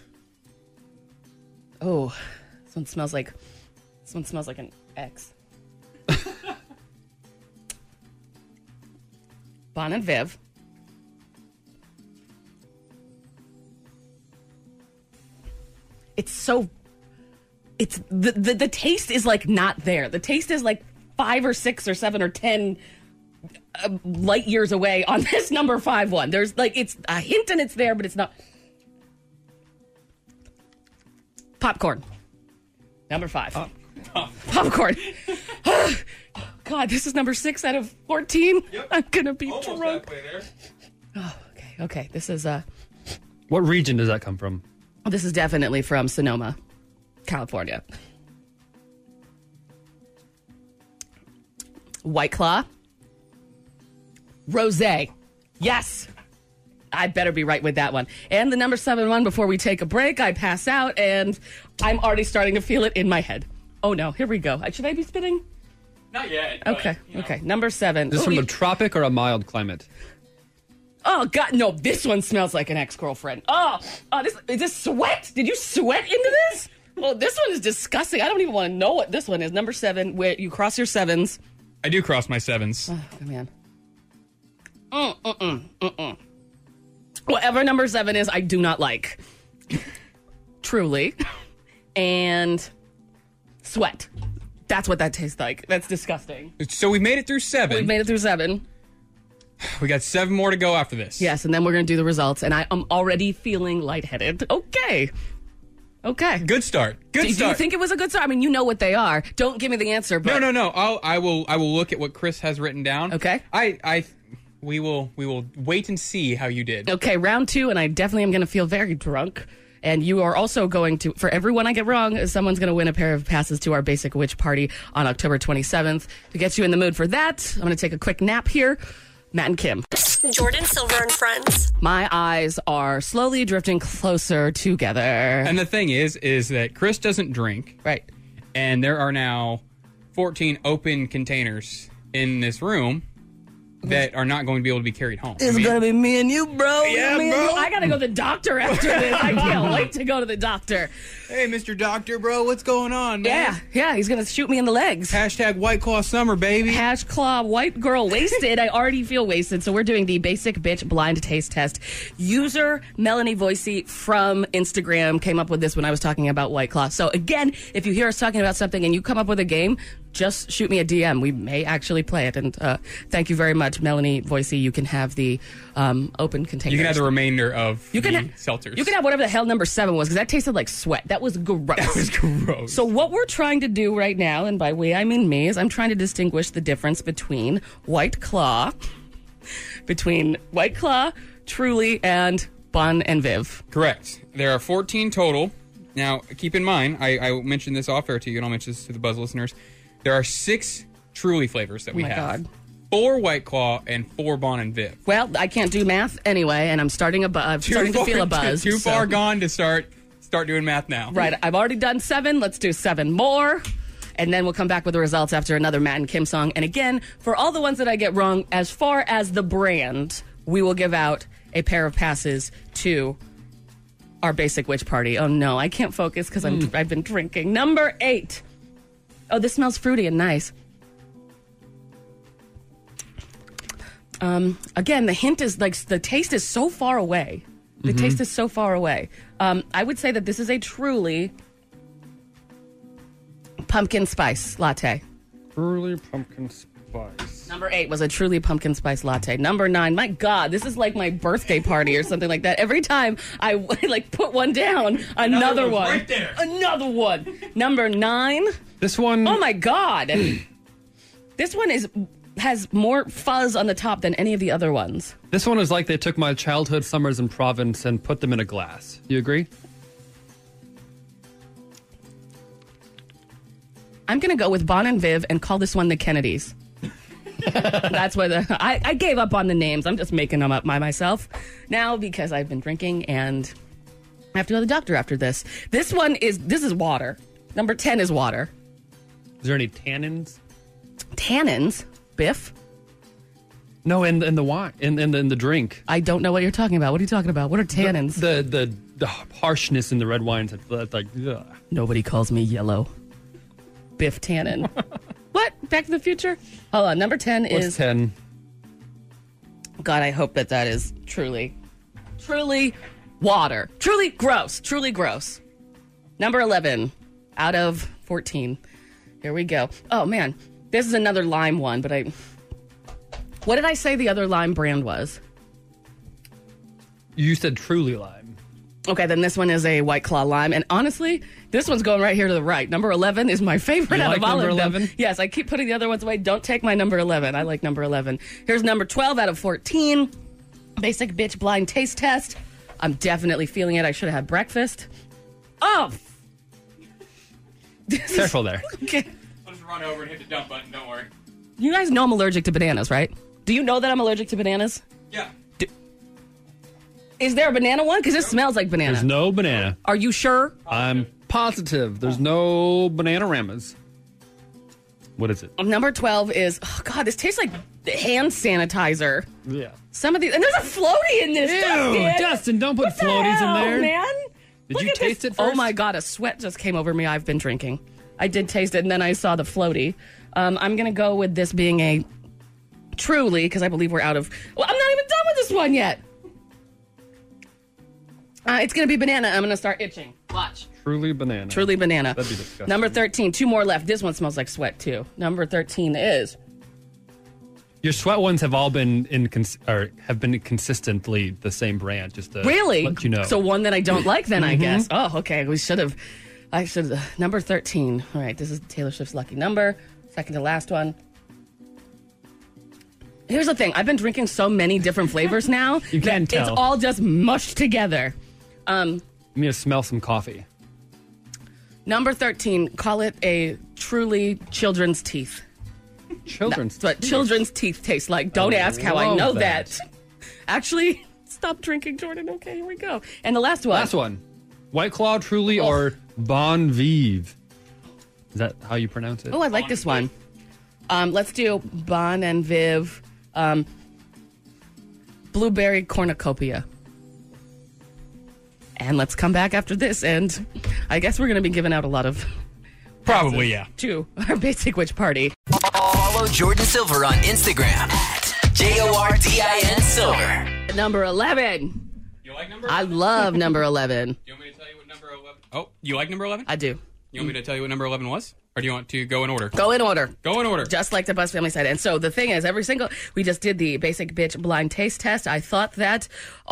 Oh, this one smells like an X. Bon and Viv. It's the taste is like not there. The taste is like 5 or 6 or 7 or 10 light years away on this number 5 one. There's like, it's a hint and it's there, but it's not. Popcorn. Number 5. Popcorn. God, this is number 6 out of 14. Yep. I'm going to be almost drunk. halfway there. Oh, okay. This is What region does that come from? this is definitely from Sonoma, California. White Claw. Rosé. Yes. I better be right with that one. And the number 7 one, before we take a break, I pass out, and I'm already starting to feel it in my head. Oh, no. Here we go. Should I be spinning? Not yet. Okay. Okay. Number 7. Is this from a tropic or a mild climate? Oh, God. No, this one smells like an ex-girlfriend. Oh, is this sweat? Did you sweat into this? Well, this one is disgusting. I don't even want to know what this one is. Number 7, where you cross your 7s. I do cross my 7s. Oh, man. Whatever number 7 is, I do not like. Truly. And sweat. That's what that tastes like. That's disgusting. So we've made it through 7. We've made it through 7. We got 7 more to go after this. Yes, and then we're going to do the results, and I am already feeling lightheaded. Okay. Good start. Do you think it was a good start? I mean, you know what they are. Don't give me the answer. But... No. I will look at what Chris has written down. Okay. We will wait and see how you did. Okay, round 2, and I definitely am going to feel very drunk. And you are also going to, for everyone I get wrong, someone's going to win a pair of passes to our Basic Witch Party on October 27th. To get you in the mood for that, I'm going to take a quick nap here. Matt and Kim. Jordan Silver and friends. My eyes are slowly drifting closer together. And the thing is that Chris doesn't drink. Right. And there are now 14 open containers in this room that are not going to be able to be carried home. It's going to be me and you, bro. Yeah, me and bro. you. I got to go to the doctor after this. I can't wait to go to the doctor. Hey, Mr. Doctor, bro, what's going on, man? Yeah, he's going to shoot me in the legs. Hashtag White Claw Summer, baby. # white girl wasted. I already feel wasted. So we're doing the Basic Bitch blind taste test. User Melanie Voicey from Instagram came up with this when I was talking about White Claw. So again, if you hear us talking about something and you come up with a game, just shoot me a DM. We may actually play it. And thank you very much, Melanie Voicey. You can have the open containers. You can have the remainder of the seltzers. You can have whatever the hell number 7 was, because that tasted like sweat. That was gross. That was gross. So what we're trying to do right now, and by we I mean me, is I'm trying to distinguish the difference between White Claw, Truly, and Bon and Viv. Correct. There are 14 total. Now, keep in mind, I mentioned this off air to you, and I'll mention this to the Buzz listeners. There are 6 Truly flavors that we have. God. 4 White Claw and 4 Bon and Viv. Well, I can't do math anyway, and I'm starting to feel a buzz. Too far gone to start doing math now. Right. I've already done 7. Let's do 7 more. And then we'll come back with the results after another Matt and Kim song. And again, for all the ones that I get wrong, as far as the brand, we will give out a pair of passes to our Basic Witch Party. Oh, no. I can't focus because I've been drinking. Number 8. Oh, this smells fruity and nice. Again, the hint is like the taste is so far away. The taste is so far away. I would say that this is a truly pumpkin spice latte. Truly pumpkin spice. Number 8 was a truly pumpkin spice latte. Number 9, my God, this is like my birthday party or something like that. Every time I like put one down, another one. Right there. Another one. Number 9. This one. Oh my God. This one has more fuzz on the top than any of the other ones. This one is like they took my childhood summers in Province and put them in a glass. You agree? I'm going to go with Bon and Viv and call this one the Kennedys. That's what I gave up on the names. I'm just making them up by myself now because I've been drinking and I have to go to the doctor after this. This is water. Number 10 is water. Is there any tannins? Tannins? Biff? No, in the wine, in the drink. I don't know what you're talking about. What are you talking about? What are tannins? The harshness in the red wines. That's like, ugh. Nobody calls me yellow. Biff Tannen. What? Back to the Future? Hold on. Number 10 What's is 10? God, I hope that is truly water. Truly gross. Number 11 out of 14. Here we go. Oh man, this is another lime one, but what did I say the other lime brand was? You said Truly Lime. Okay, then this one is a White Claw Lime. And honestly, this one's going right here to the right. Number 11 is my favorite out of all of them. 11? Yes, I keep putting the other ones away. Don't take my number 11. I like number 11. Here's number 12 out of 14. Basic Bitch Blind Taste Test. I'm definitely feeling it. I should have had breakfast. Oh! Careful there. Okay. I'll just run over and hit the dump button. Don't worry. You guys know I'm allergic to bananas, right? Do you know that I'm allergic to bananas? Yeah. Is there a banana one? Because it smells like banana. There's no banana. Are you sure? I'm positive. There's no Bananaramas. What is it? Number 12 is, oh God, this tastes like hand sanitizer. Yeah. Some of these, and there's a floaty in this. Ew, Dustin, don't put floaties in there. Man. Did you taste it first? Oh my God, a sweat just came over me. I've been drinking. I did taste it, and then I saw the floaty. I'm going to go with this being a Truly, because I believe we're out of, well, I'm not even done with this one yet. It's going to be banana. I'm going to start itching. Watch. Truly banana. Truly banana. That'd be disgusting. Number 13. 2 more left. This one smells like sweat, too. Number 13 is... Your sweat ones have all been have been consistently the same brand. Just to really? let you know. So one that I don't like then, I guess. Oh, okay. I should have... Number 13. All right. This is Taylor Swift's lucky number. Second to last one. Here's the thing. I've been drinking so many different flavors now. You can tell. It's all just mushed together. I'm going to smell some coffee. Number 13, call it a Truly children's teeth. Children's That's what children's teeth taste like. Don't ask how I know that. Actually, stop drinking, Jordan. Okay, here we go. And the last one. Last one. White Claw, Truly, or Bon Vive. Is that how you pronounce it? Oh, I like this one. Let's do Bon and Viv. Blueberry Cornucopia. And let's come back after this, and I guess we're going to be giving out a lot of Probably, yeah. to our Basic Witch Party. Follow Jordan Silver on Instagram at JORDIN Silver. Number 11. You like number 11? I love number 11. Do you want me to tell you what number 11... Oh, you like number 11? I do. You want me to tell you what number 11 was? Or do you want to go in order? Go in order. Go in order. Just like the Buzz Family said. And so the thing is, we just did the Basic Bitch Blind Taste Test. I thought that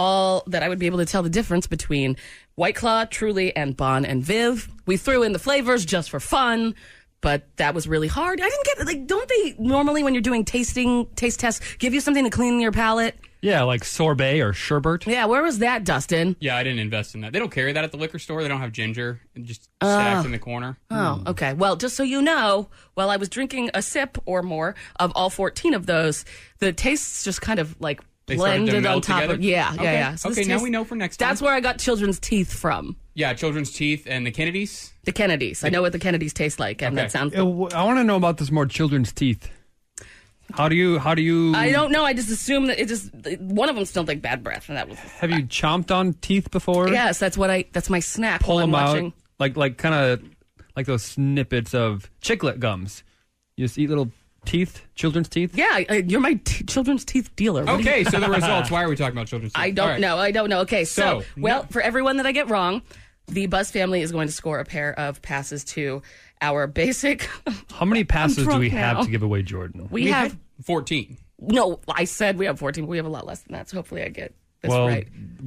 I would be able to tell the difference between White Claw, Truly, and Bon and Viv. We threw in the flavors just for fun, but that was really hard. I didn't get, like, don't they normally when you're doing taste tests, give you something to clean your palate? Yeah, like sorbet or sherbet. Yeah, where was that, Dustin? Yeah, I didn't invest in that. They don't carry that at the liquor store. They don't have ginger. It just stacked in the corner. Oh, okay. Well, just so you know, while I was drinking a sip or more of all 14 of those, the tastes just kind of like They started to blended on melt top together? of yeah. So Okay, this now tastes- we know for next time. That's where I got children's teeth from. Yeah, children's teeth and the Kennedys. The Kennedys. I know what the Kennedys taste like, and Okay. that sounds. I want to know about this more children's teeth. How do you? I don't know. I just assume that one of them smelled like bad breath, and that was. Have you chomped on teeth before? Yes, that's my snack. Pull while I'm them watching. out, like kind of like those snippets of chiclet gums. You just eat little teeth, children's teeth. Yeah, you're my children's teeth dealer. What do Okay, you- so the results. Why are we talking about children's teeth? I don't know. Okay, so no. for everyone that I get wrong, the Buzz family is going to score a pair of passes to our basic. How many passes do we drunk have now. to give away, Jordan? We have 14. No, I said we have 14, but we have a lot less than that. So hopefully I get this right.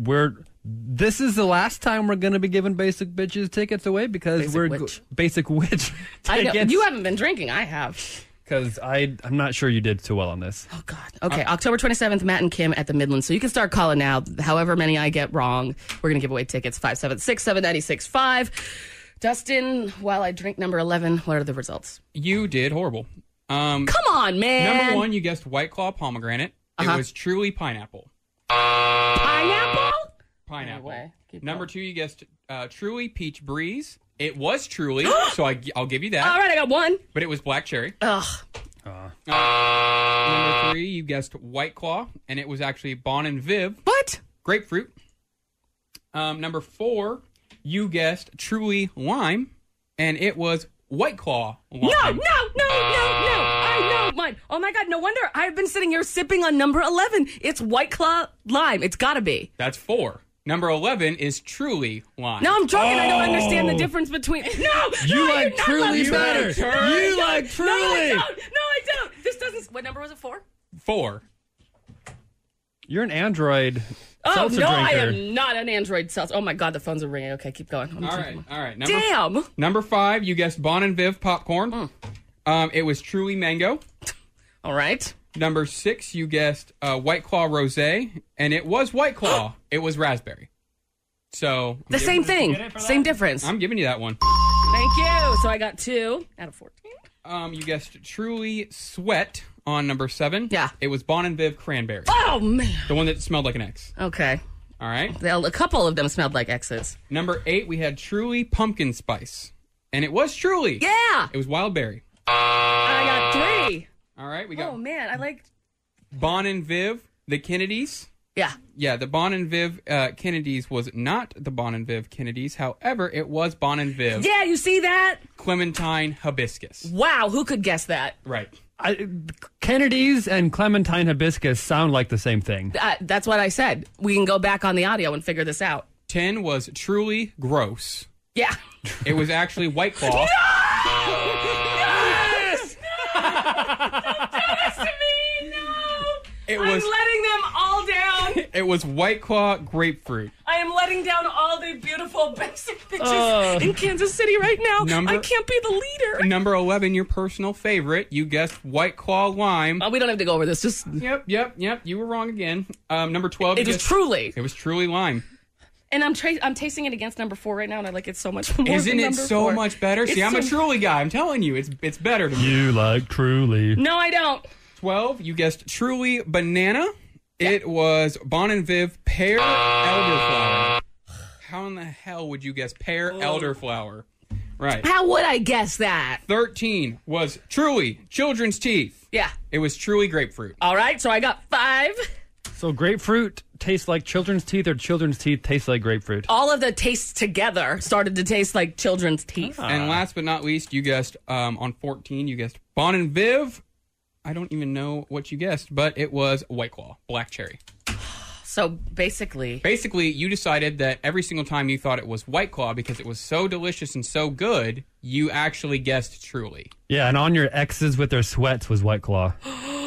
This is the last time we're going to be giving Basic Bitches tickets away because Basic Witch I know tickets. you haven't been drinking. I have. Because I'm not sure you did too well on this. Oh, God. Okay, October 27th, Matt and Kim at the Midlands. So you can start calling now. However many I get wrong, we're going to give away tickets. 576-7965. Dustin, while I drink number 11, what are the results? You did horrible. Come on, man. Number 1, you guessed White Claw pomegranate. It was Truly pineapple. Pineapple? Pineapple. Anyway, Number 2, you guessed Truly peach breeze. It was Truly, so I'll give you that. All right, I got one. But it was black cherry. Ugh. Number 3, you guessed White Claw, and it was actually Bon and Viv. What? Grapefruit. Number 4, you guessed Truly lime, and it was White Claw lime. No. I know mine. Oh, my God. No wonder I've been sitting here sipping on number 11. It's White Claw lime. It's got to be. That's 4. Number 11 is Truly lime. No, I'm drunk and I don't understand the difference between. No, You no, like you're not Truly allowed to better. do that. You like Truly. No, I don't. This doesn't. What number was it? 4? 4. You're an android Oh, seltzer no, drinker. I am not an Android seltzer. Oh, my God, the phones are ringing. Okay, keep going. All right. Damn! Number 5, you guessed Bon and Viv popcorn. It was Truly Mango. All right. Number 6, you guessed White Claw Rosé, and it was White Claw. It was raspberry. So The same thing. Same difference. I'm giving you that one. Thank you. So I got 2 out of 14. You guessed Truly Sweat on number 7. Yeah. It was Bon and Viv Cranberry. Oh, man. The one that smelled like an X. Okay. All right. Well, a couple of them smelled like X's. Number 8, we had Truly Pumpkin Spice. And it was Truly. Yeah. It was Wild Berry. I got 3. All right. We got Oh, man. I like... Bon and Viv, the Kennedys. Yeah. Yeah, the Bon and Viv Kennedys was not the Bon and Viv Kennedys. However, it was Bon and Viv. Yeah, you see that? Clementine Hibiscus. Wow, who could guess that? Right. Kennedy's and Clementine Hibiscus sound like the same thing. That's what I said. We can go back on the audio and figure this out. 10 was Truly Gross. Yeah. It was actually White Claw. Yes! Don't do this to me! No! I'm letting them all down. It was White Claw Grapefruit. I am letting down all the beautiful basic bitches in Kansas City right now. I can't be the leader. Number 11, your personal favorite. You guessed White Claw Lime. We don't have to go over this. Just Yep. You were wrong again. Number 12. It was Truly. It was Truly Lime. And I'm tasting it against number 4 right now, and I like it so much more. Isn't than it number so 4. much better? See, I'm a Truly guy. I'm telling you, it's better to me. You like Truly. No, I don't. 12, you guessed Truly Banana. Yeah. It was Bon and Viv Pear Elderflower. How in the hell would you guess Pear Elderflower? Right. How would I guess that? 13 was Truly Children's Teeth. Yeah. It was Truly Grapefruit. All right, so I got 5. So grapefruit tastes like children's teeth, or children's teeth taste like grapefruit? All of the tastes together started to taste like children's teeth. And last but not least, you guessed on 14, you guessed Bon and Viv. I don't even know what you guessed, but it was White Claw, Black Cherry. So basically, you decided that every single time you thought it was White Claw because it was so delicious and so good, you actually guessed Truly. Yeah, and on your X's with their sweats was White Claw.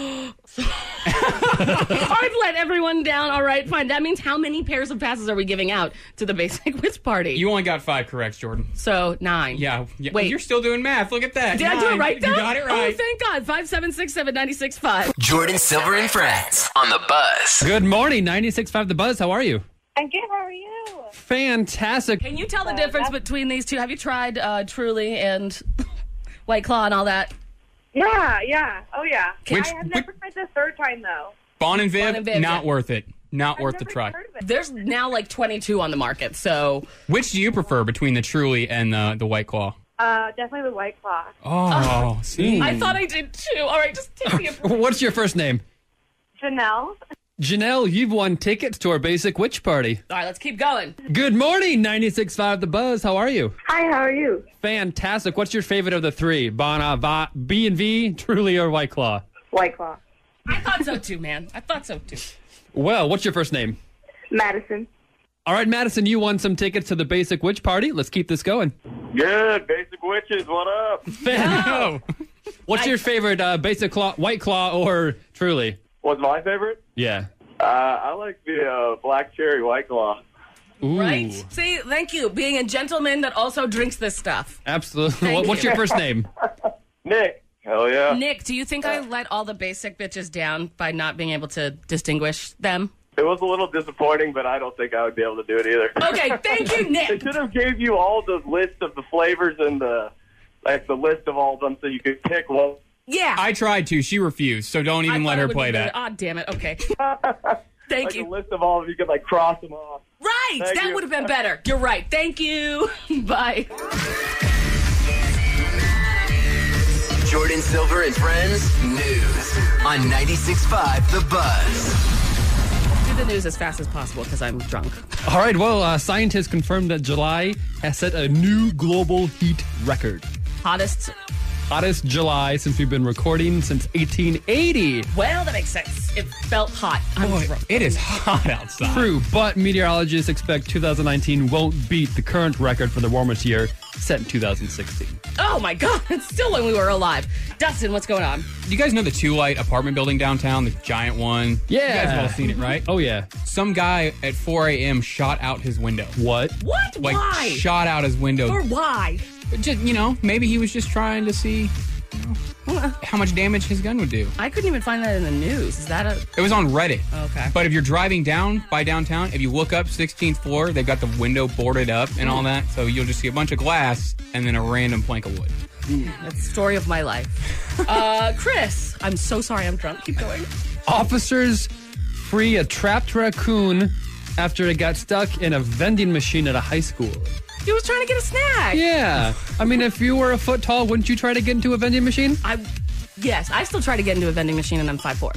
I've let everyone down. All right, fine. That means how many pairs of passes are we giving out to the Basic Witch Party? You only got 5 correct, Jordan. So 9. Yeah. Wait, you're still doing math. Look at that. Did 9. I do it right though? You got it right. Oh, thank God. 5767965. Jordan Silver and Friends on the Buzz. Good morning, 96.5 The Buzz. How are you? I'm good. How are you? Fantastic. Can you tell the difference between these two? Have you tried Truly and White Claw and all that? Yeah. Oh, yeah. I Which- have never tried the third time, though. Bon and Viv, Viv, not yeah. worth it. Not I've worth the never try. heard of it. There's now like 22 on the market, so... Which do you prefer between the Truly and the White Claw? Definitely the White Claw. Oh, see. I thought I did too. All right, just take me a... What's your first name? Janelle. Janelle, you've won tickets to our Basic Witch Party. All right, let's keep going. Good morning, 96.5 The Buzz. How are you? Hi, how are you? Fantastic. What's your favorite of the three? B&V, Truly, or White Claw? White Claw. I thought so too, man. I thought so too. Well, what's your first name? Madison. All right, Madison, you won some tickets to the Basic Witch Party. Let's keep this going. Good, Basic Witches, what up? What's your favorite Basic Claw, White Claw, or Truly? What's my favorite? Yeah. I like the Black Cherry White Claw. Ooh. Right? See, thank you. Being a gentleman that also drinks this stuff. Absolutely. Thank What's you. your first name? Nick. Hell yeah. Nick, do you think I let all the basic bitches down by not being able to distinguish them? It was a little disappointing, but I don't think I would be able to do it either. Okay, thank you, They Nick. should have gave you all the list of the flavors and the list of all of them so you could pick one. Yeah. I tried to. She refused, so don't even I let thought her it would play be that. good. Oh, damn it. Okay. Like Thank a you. list of all of them, you could cross them off. Right. Thank That you. would have been better. You're right. Thank you. Bye. Jordan Silver and Friends News on 96.5 The Buzz. Do the news as fast as possible because I'm drunk. All right, well, scientists confirmed that July has set a new global heat record. Hottest hottest July since we've been recording since 1880. Well, that makes sense. It felt hot. Boy, it is hot outside. True, but meteorologists expect 2019 won't beat the current record for the warmest year set in 2016. Oh my God, it's still when we were alive. Dustin, what's going on? Do you guys know the Two Light apartment building downtown, the giant one? Yeah. You guys have all seen it, right? Oh, yeah. Some guy at 4 a.m. shot out his window. What? What? Like, Why? shot out his window. Or why? Just, maybe he was just trying to see how much damage his gun would do. I couldn't even find that in the news. Is that a... It was on Reddit. Okay. But if you're driving down by downtown, if you look up 16th floor, they've got the window boarded up and all that. So you'll just see a bunch of glass and then a random plank of wood. That's the story of my life. Chris, I'm so sorry I'm drunk. Keep going. Officers free a trapped raccoon after it got stuck in a vending machine at a high school. He was trying to get a snack. Yeah. I mean, if you were a foot tall, wouldn't you try to get into a vending machine? Yes, I still try to get into a vending machine and I'm 5'4".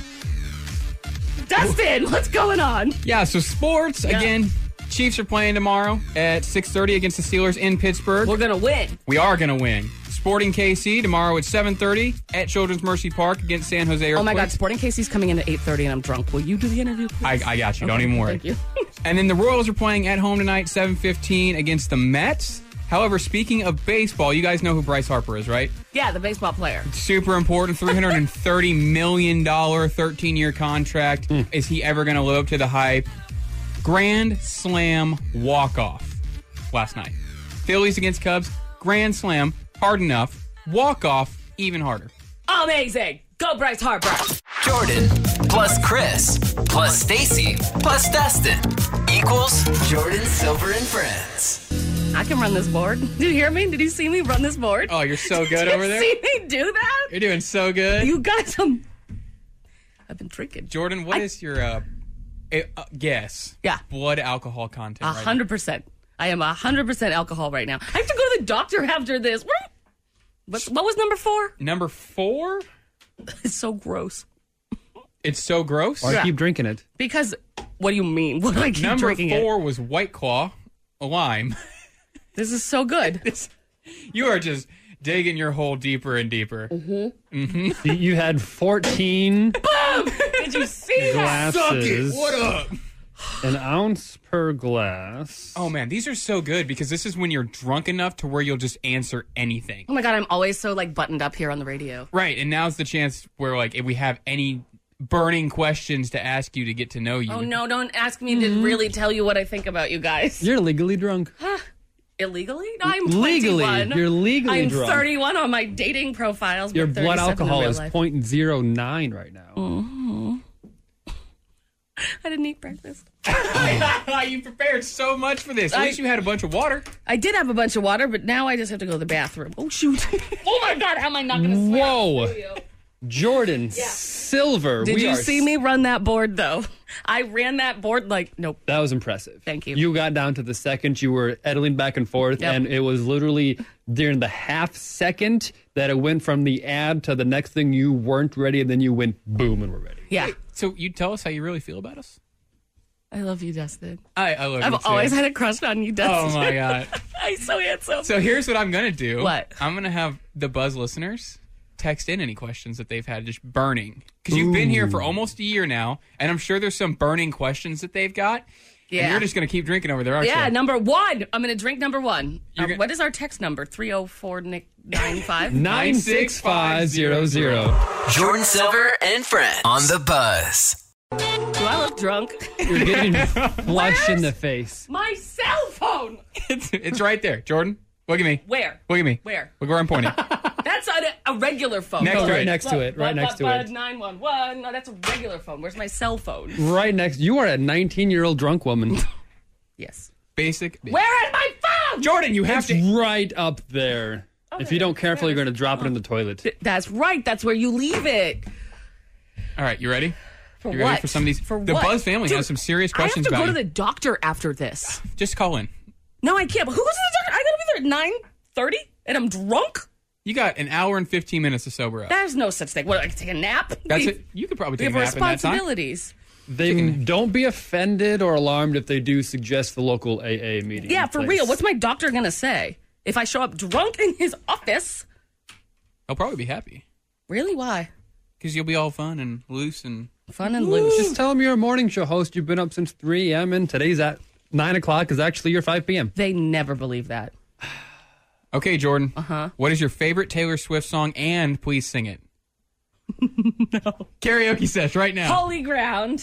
Dustin, what's going on? Yeah, so sports, again, Chiefs are playing tomorrow at 6:30 against the Steelers in Pittsburgh. We're going to win. We are going to win. Sporting KC tomorrow at 7:30 at Children's Mercy Park against San Jose Earthquakes. Oh my God, Sporting KC's coming in at 8:30 and I'm drunk. Will you do the interview, please? I got you. Okay, Don't even worry. Thank you. And then the Royals are playing at home tonight, 7:15 against the Mets. However, speaking of baseball, you guys know who Bryce Harper is, right? Yeah, the baseball player. Super important, $330 million 13-year contract. Is he ever going to live up to the hype? Grand Slam walk-off last night. Phillies against Cubs, Grand Slam, hard enough. Walk-off, even harder. Amazing. Go Bryce Harper. Jordan plus Chris plus Stacy plus Dustin equals Jordan Silver and Friends. I can run this board. Did you hear me? Did you see me run this board? Oh, you're so good over there. Did you see me do that? You're doing so good. You guys, I've been drinking. Jordan, what is your guess? Yeah. Blood alcohol content. 100%. I am 100% alcohol right now. I have to go to the doctor after this. What was number 4? Number 4? It's so gross. It's so gross? Or keep drinking it. Because, what do you mean? What do I keep drinking Number 4 was White Claw, a lime. This is so good. You are just digging your hole deeper and deeper. You had 14 Boom! Did you see that? glasses. Suck it. What up? An ounce per glass. Oh, man, these are so good because this is when you're drunk enough to where you'll just answer anything. Oh my God, I'm always so buttoned up here on the radio. Right, and now's the chance where if we have any burning questions to ask you to get to know you. Oh no, don't ask me to really tell you what I think about you guys. You're legally drunk. Illegally? No, I'm Legally. 21. You're legally I'm drunk. 31 on my dating profiles. Your but blood 37 in alcohol real is life. 0.09 right now. I didn't eat breakfast. You prepared so much for this. At least you had a bunch of water. I did have a bunch of water, but now I just have to go to the bathroom. Oh, shoot. Oh, my God. How am I not going to swear? Whoa. Jordan Silver. Did you see me run that board, though? I ran that board nope. That was impressive. Thank you. You got down to the second. You were edling back and forth, Yep. and it was literally during the half second that it went from the ad to the next thing you weren't ready, and then you went boom and we're ready. Yeah. Wait, so you tell us how you really feel about us? I love you, Dustin. I love you, I've too. always had a crush on you, Dustin. Oh, my God. He's so handsome. So here's what I'm going to do. What? I'm going to have the Buzz listeners text in any questions that they've had just burning. Because you've been here for almost a year now, and I'm sure there's some burning questions that they've got. Yeah. And you're just going to keep drinking over there, aren't Yeah, you? number 1. I'm going to drink number 1. What is our text number? 304-95? 96500. Jordan Silver and Friends on the Buzz. Do I look drunk? You're getting flushed in the face. My cell phone. It's right there. Jordan, look at me. Where? Look at me. Where? Look where I'm pointing. That's a regular phone. Next to right it. next to it. Right next to it. 911. No, that's a regular phone. Where's my cell phone? Right next. You are a 19-year-old drunk woman. Yes. Basic. Where is my phone? Jordan, you have It's to. right up there. If you don't carefully, you're going to drop it in the toilet. That's right. That's where you leave it. All right, you ready? For You what? ready for some of these? For the what? Buzz family Dude, has some serious questions I have to about go to you. the doctor after this. Just call in. No, I can't. But who goes to the doctor? I got to be there at 9:30 and I'm drunk? You got an hour and 15 minutes to sober up. There's no such thing. What, I can take a nap? That's it. You could probably We take have a nap in that time. responsibilities. Don't be offended or alarmed if they do suggest the local AA meeting. Yeah, for real. What's my doctor going to say? If I show up drunk in his office... He'll probably be happy. Really? Why? Because you'll be all fun and loose and... Fun and loose. Just tell him you're a morning show host. You've been up since 3 a.m. and today's at 9 o'clock is actually your 5 p.m. They never believe that. Okay, Jordan. What is your favorite Taylor Swift song, and please sing it? No. Karaoke sesh right now. Holy Ground.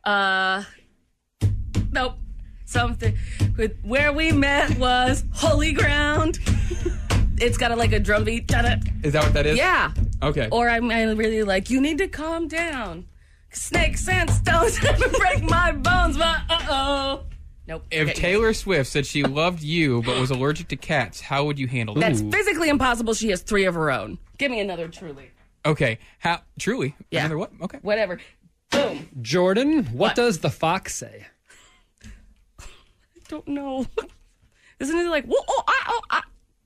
Nope. Something with where we met was holy ground. It's got a drum beat. Ta-da. Is that what that is? Yeah. Okay. Or I really like, you need to calm down. Snakes and stones never break my bones, but uh-oh. Nope. If Taylor Swift said she loved you but was allergic to cats, how would you handle that? That's physically impossible. She has 3 of her own. Give me another Truly. Okay. How? Truly? Yeah. Another what? Okay. Whatever. Boom. Jordan, what does the fox say? I don't know. Isn't it like, whoa, I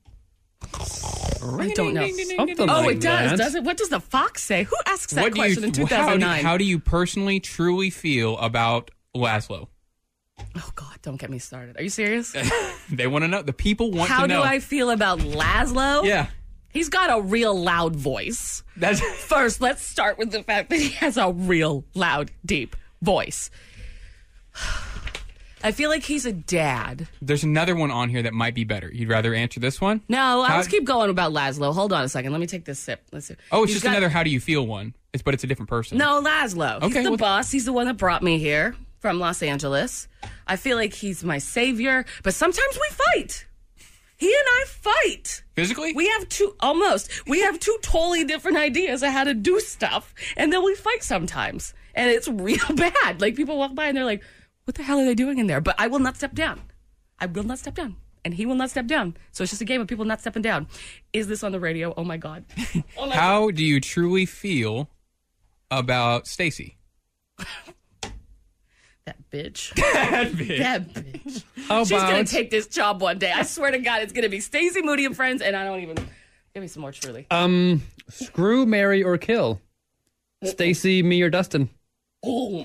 don't know. Something it does it? What does the fox say? Who asks that question in 2009? How do you personally, truly feel about Laszlo? Oh, God, don't get me started. Are you serious? They want to know. The people want to How know. do I feel about Laszlo? Yeah. He's got a real loud voice. First, let's start with the fact that he has a real loud, deep voice. I feel like he's a dad. There's another one on here that might be better. You'd rather answer this one? No, let's keep going about Laszlo. Hold on a second. Let me take this sip. Let's see. Oh, it's just another how do you feel one. But it's a different person. No, Laszlo. Okay, He's the boss. He's the one that brought me here from Los Angeles. I feel like he's my savior, but sometimes we fight. He and I fight. Physically? We have two totally different ideas of how to do stuff, and then we fight sometimes. And it's real bad. Like, people walk by and they're like, what the hell are they doing in there? But I will not step down. I will not step down. And he will not step down. So it's just a game of people not stepping down. Is this on the radio? Oh, my God. How do you truly feel about Stacy? That bitch. That bitch. That bitch. How She's going to take this job one day. I swear to God, it's going to be Stacey, Moody, and Friends, and I don't even... Give me some more Truly. Screw, marry, or kill. Stacy, me, or Dustin? Oh.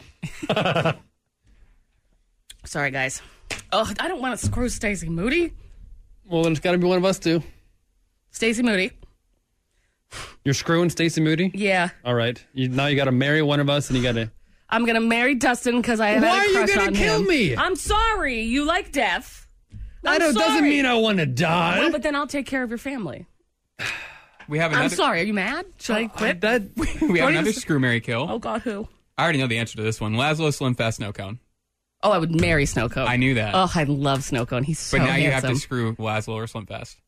Sorry, guys. Oh, I don't want to screw Stacey Moody. Well, then it's got to be one of us two. Stacey Moody. You're screwing Stacey Moody? Yeah. All right. Now you got to marry one of us, and you got to... I'm going to marry Dustin because I have Why had a are you crush gonna on kill him. me? I'm sorry. You like death. Doesn't mean I want to die. Well, but then I'll take care of your family. We have another... I'm sorry. Are you mad? Should I quit? We have another screw, marry, kill. Oh, God, who? I already know the answer to this one. Laszlo, Slim Fast, Snow Cone. Oh, I would marry Snow Cone. I knew that. Oh, I love Snow Cone. He's so But now handsome. you have to screw Laszlo or Slim Fast.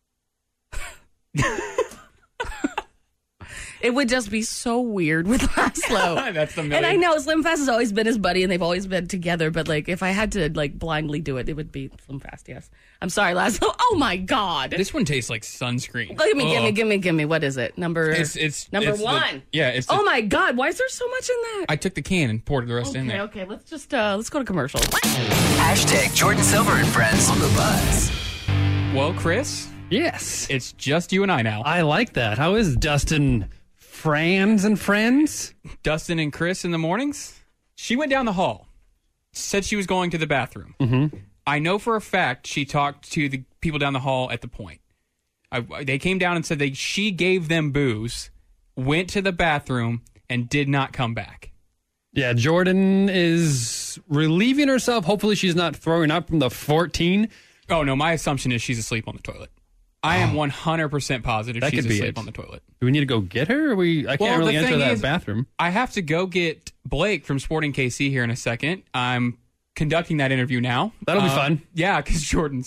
It would just be so weird with Laszlo. That's the And I know Slim Fast has always been his buddy, and they've always been together. But if I had to blindly do it, it would be Slim Fast. Yes, I'm sorry, Laszlo. Oh my God, this one tastes like sunscreen. Give me. What is it? Number number one. Oh my God, why is there so much in that? I took the can and poured the rest in there. Okay, let's just let's go to commercial. Hashtag Jordan Silver and Friends on the buzz. Well, Chris. Yes. It's just you and I now. I like that. How is Dustin? Friends and friends? Dustin and Chris in the mornings? She went down the hall. Said she was going to the bathroom. Mm-hmm. I know for a fact she talked to the people down the hall at the Point. They came down and said she gave them booze, went to the bathroom, and did not come back. Yeah, Jordan is relieving herself. Hopefully she's not throwing up from the 14. Oh, no, my assumption is she's asleep on the toilet. I am 100% positive she's asleep on the toilet. Do we need to go get her? I can't really enter that bathroom. I have to go get Blake from Sporting KC here in a second. I'm conducting that interview now. That'll be fun. Yeah, because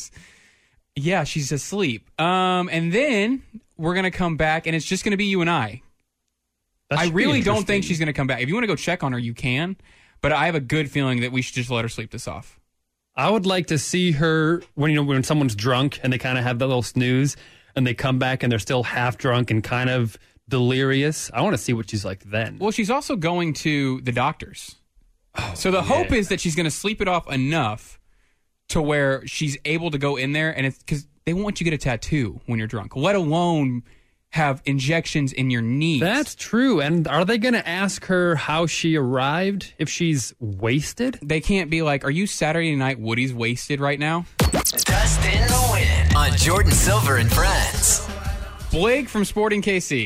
she's asleep. And then we're going to come back, and it's just going to be you and I. I really don't think she's going to come back. If you want to go check on her, you can. But I have a good feeling that we should just let her sleep this off. I would like to see her when someone's drunk and they kind of have that little snooze and they come back and they're still half drunk and kind of delirious. I want to see what she's like then. Well, she's also going to the doctor's. So the hope is that she's going to sleep it off enough to where she's able to go in there, and it's because they won't let you get a tattoo when you're drunk, let alone have injections in your knees. That's true. And are they going to ask her how she arrived if she's wasted? They can't be like, are you Saturday Night Woody's wasted right now? Dustin the Win on Jordan Silver and Friends. Blake from Sporting KC.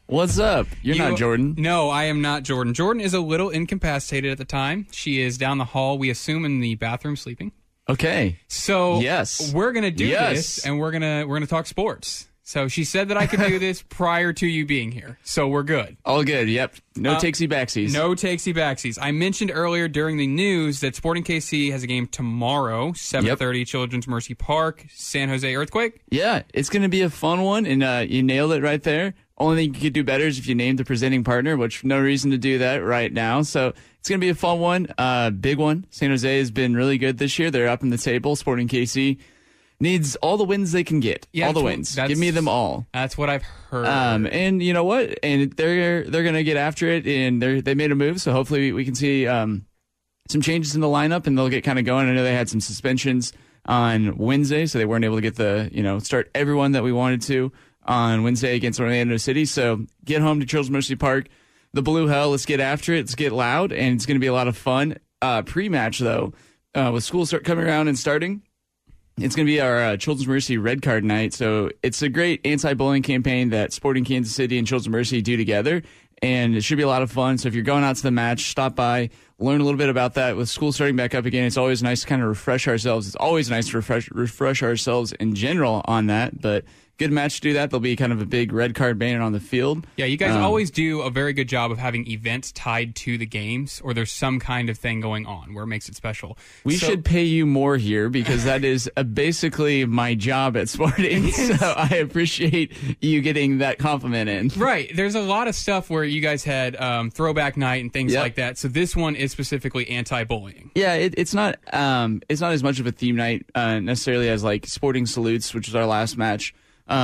What's up? You're not Jordan. No, I am not Jordan. Jordan is a little incapacitated at the time. She is down the hall, we assume, in the bathroom sleeping. Okay. So yes, we're gonna do this, and we're gonna talk sports. So she said that I could do this prior to you being here. So we're good. All good. Yep. No takesy backsies. No takesy backsies. I mentioned earlier during the news that Sporting KC has a game tomorrow, 7:30, Children's Mercy Park, San Jose Earthquake. Yeah, it's going to be a fun one, and you nailed it right there. Only thing you could do better is if you named the presenting partner, which no reason to do that right now. So it's going to be a fun one, big one. San Jose has been really good this year. They're up in the table. Sporting KC needs all the wins they can get. Yeah, all the wins. Give me them all. That's what I've heard. And you know what? And they're going to get after it, and they made a move, so hopefully we can see some changes in the lineup, and they'll get kind of going. I know they had some suspensions on Wednesday, so they weren't able to get start everyone that we wanted to on Wednesday against Orlando City. So get home to Children's Mercy Park, the Blue Hell. Let's get after it. Let's get loud, and it's going to be a lot of fun. Pre-match, though, with school start coming around and starting, it's going to be our Children's Mercy Red Card Night. So it's a great anti-bullying campaign that Sporting Kansas City and Children's Mercy do together, and it should be a lot of fun. So if you're going out to the match, stop by, learn a little bit about that. With school starting back up again, it's always nice to kind of refresh ourselves. It's always nice to refresh ourselves in general on that, but good match to do that. There'll be kind of a big red card banner on the field. Yeah, you guys always do a very good job of having events tied to the games, or there's some kind of thing going on where it makes it special. We should pay you more here because that is basically my job at Sporting. So I appreciate you getting that compliment in. Right. There's a lot of stuff where you guys had throwback night and things like that. So this one is specifically anti-bullying. Yeah, it's not as much of a theme night necessarily as like Sporting Salutes, which was our last match.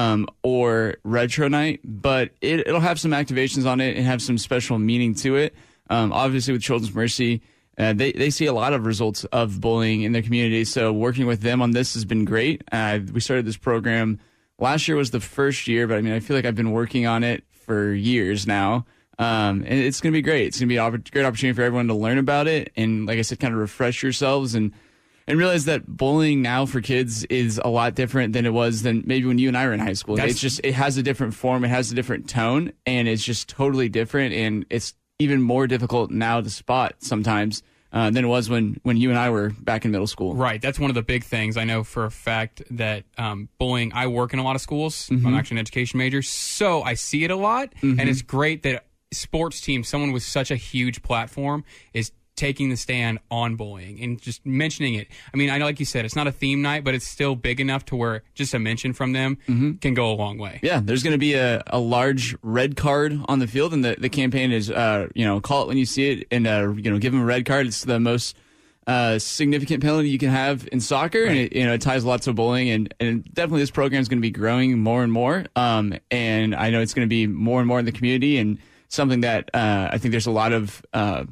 Or retro night, but it'll have some activations on it and have some special meaning to it. Obviously with Children's Mercy, they see a lot of results of bullying in their community. So working with them on this has been great. We started this program last year was the first year, but I mean, I feel like I've been working on it for years now. And it's going to be great. It's going to be a great opportunity for everyone to learn about it. And like I said, kind of refresh yourselves and realize that bullying now for kids is a lot different than it was than maybe when you and I were in high school. It has a different form, it has a different tone, and it's just totally different. And it's even more difficult now to spot sometimes than it was when you and I were back in middle school. Right. That's one of the big things. I know for a fact that bullying, I work in a lot of schools. Mm-hmm. I'm actually an education major, so I see it a lot. Mm-hmm. And it's great that sports team, someone with such a huge platform, is taking the stand on bullying and just mentioning it. I mean, I know, like you said, it's not a theme night, but it's still big enough to where just a mention from them can go a long way. Yeah, there's going to be a large red card on the field, and the campaign is, call it when you see it, and, give them a red card. It's the most significant penalty you can have in soccer, right. And it ties lots of bullying, and definitely this program is going to be growing more and more, and I know it's going to be more and more in the community, and something that I think there's a lot of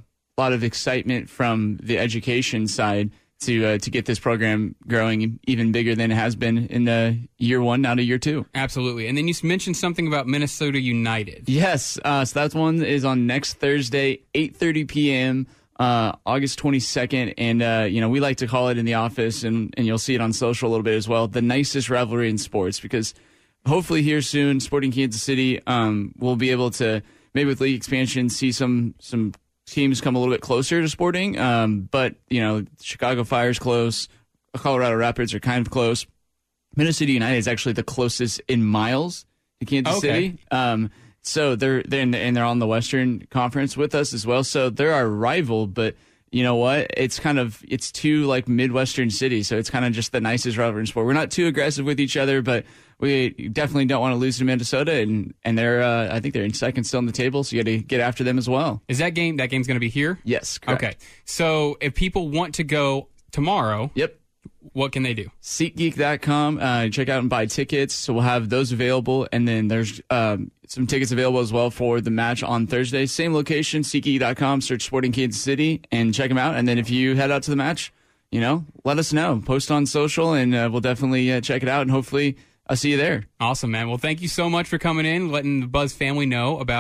excitement from the education side to get this program growing even bigger than it has been in year one, now to year two. Absolutely. And then you mentioned something about Minnesota United. Yes. So that one is on next Thursday, 8:30 p.m., August 22nd. And, we like to call it in the office, and you'll see it on social a little bit as well, the nicest rivalry in sports, because hopefully here soon, Sporting Kansas City will be able to, maybe with league expansion, see some teams come a little bit closer to Sporting, but Chicago Fire's close, Colorado Rapids are kind of close. Minnesota United is actually the closest in miles to Kansas City, so they're on the Western Conference with us as well. So they're our rival, but you know what? It's two like Midwestern cities, so it's kind of just the nicest rivalry in sport. We're not too aggressive with each other, but we definitely don't want to lose to Minnesota, and they're I think they're in second still on the table, so you got to get after them as well. Is that game's going to be here? Yes, correct. Okay. So if people want to go tomorrow, what can they do? SeatGeek.com. Check out and buy tickets. So we'll have those available, and then there's some tickets available as well for the match on Thursday. Same location, SeatGeek.com. Search Sporting Kansas City and check them out. And then if you head out to the match, let us know. Post on social, and we'll definitely check it out, and hopefully I'll see you there. Awesome, man. Well, thank you so much for coming in, letting the Buzz family know about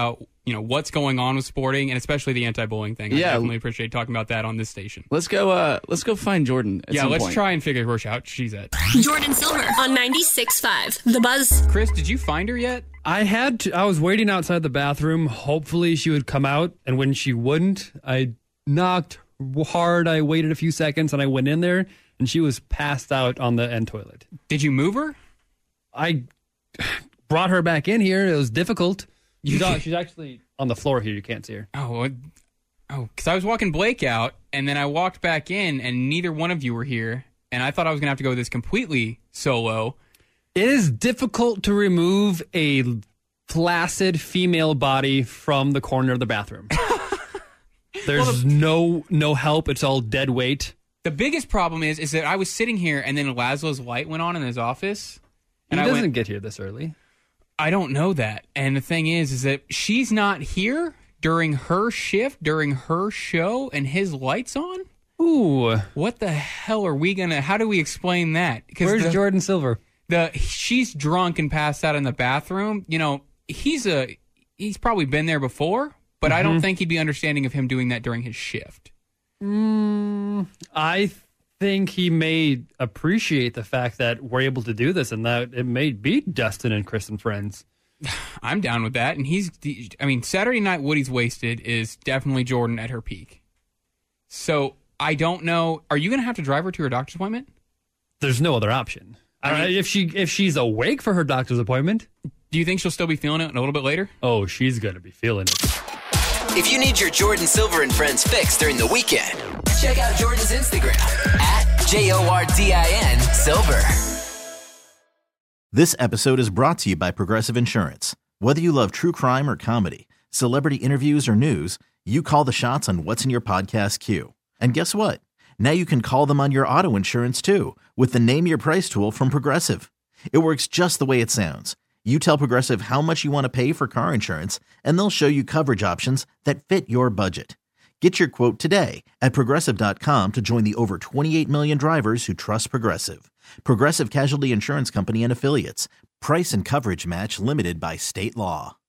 what's going on with sporting, and especially the anti-bullying thing. I definitely appreciate talking about that on this station. Let's go find Jordan at some let's point. try and figure her out. She's at Jordan Silver on 96.5 The Buzz. Chris, did you find her yet? I was waiting outside the bathroom. Hopefully she would come out. And when she wouldn't, I knocked hard. I waited a few seconds and I went in there and she was passed out on the end toilet. Did you move her? I brought her back in here. It was difficult. She's actually on the floor here. You can't see her. Oh, because I was walking Blake out and then I walked back in and neither one of you were here. And I thought I was going to have to go this completely solo. It is difficult to remove a flaccid female body from the corner of the bathroom. There's no help. It's all dead weight. The biggest problem is that I was sitting here and then Laszlo's light went on in his office. And he doesn't get here this early. I don't know that. And the thing is that she's not here during her shift, during her show, and his light's on? Ooh. What the hell are we going to... How do we explain that? Where's Jordan Silver? She's drunk and passed out in the bathroom. He's probably been there before, but I don't think he'd be understanding of him doing that during his shift. I think he may appreciate the fact that we're able to do this and that it may be Dustin and Chris and friends. I'm down with that. And Saturday Night Woody's Wasted is definitely Jordan at her peak. So I don't know. Are you going to have to drive her to her doctor's appointment? There's no other option. If she's awake for her doctor's appointment. Do you think she'll still be feeling it a little bit later? Oh, she's going to be feeling it. If you need your Jordan Silver and Friends fix during the weekend, check out Jordan's Instagram at JORDIN Silver. This episode is brought to you by Progressive Insurance. Whether you love true crime or comedy, celebrity interviews or news, you call the shots on what's in your podcast queue. And guess what? Now you can call them on your auto insurance too with the Name Your Price tool from Progressive. It works just the way it sounds. You tell Progressive how much you want to pay for car insurance, and they'll show you coverage options that fit your budget. Get your quote today at Progressive.com to join the over 28 million drivers who trust Progressive. Progressive Casualty Insurance Company and Affiliates. Price and coverage match limited by state law.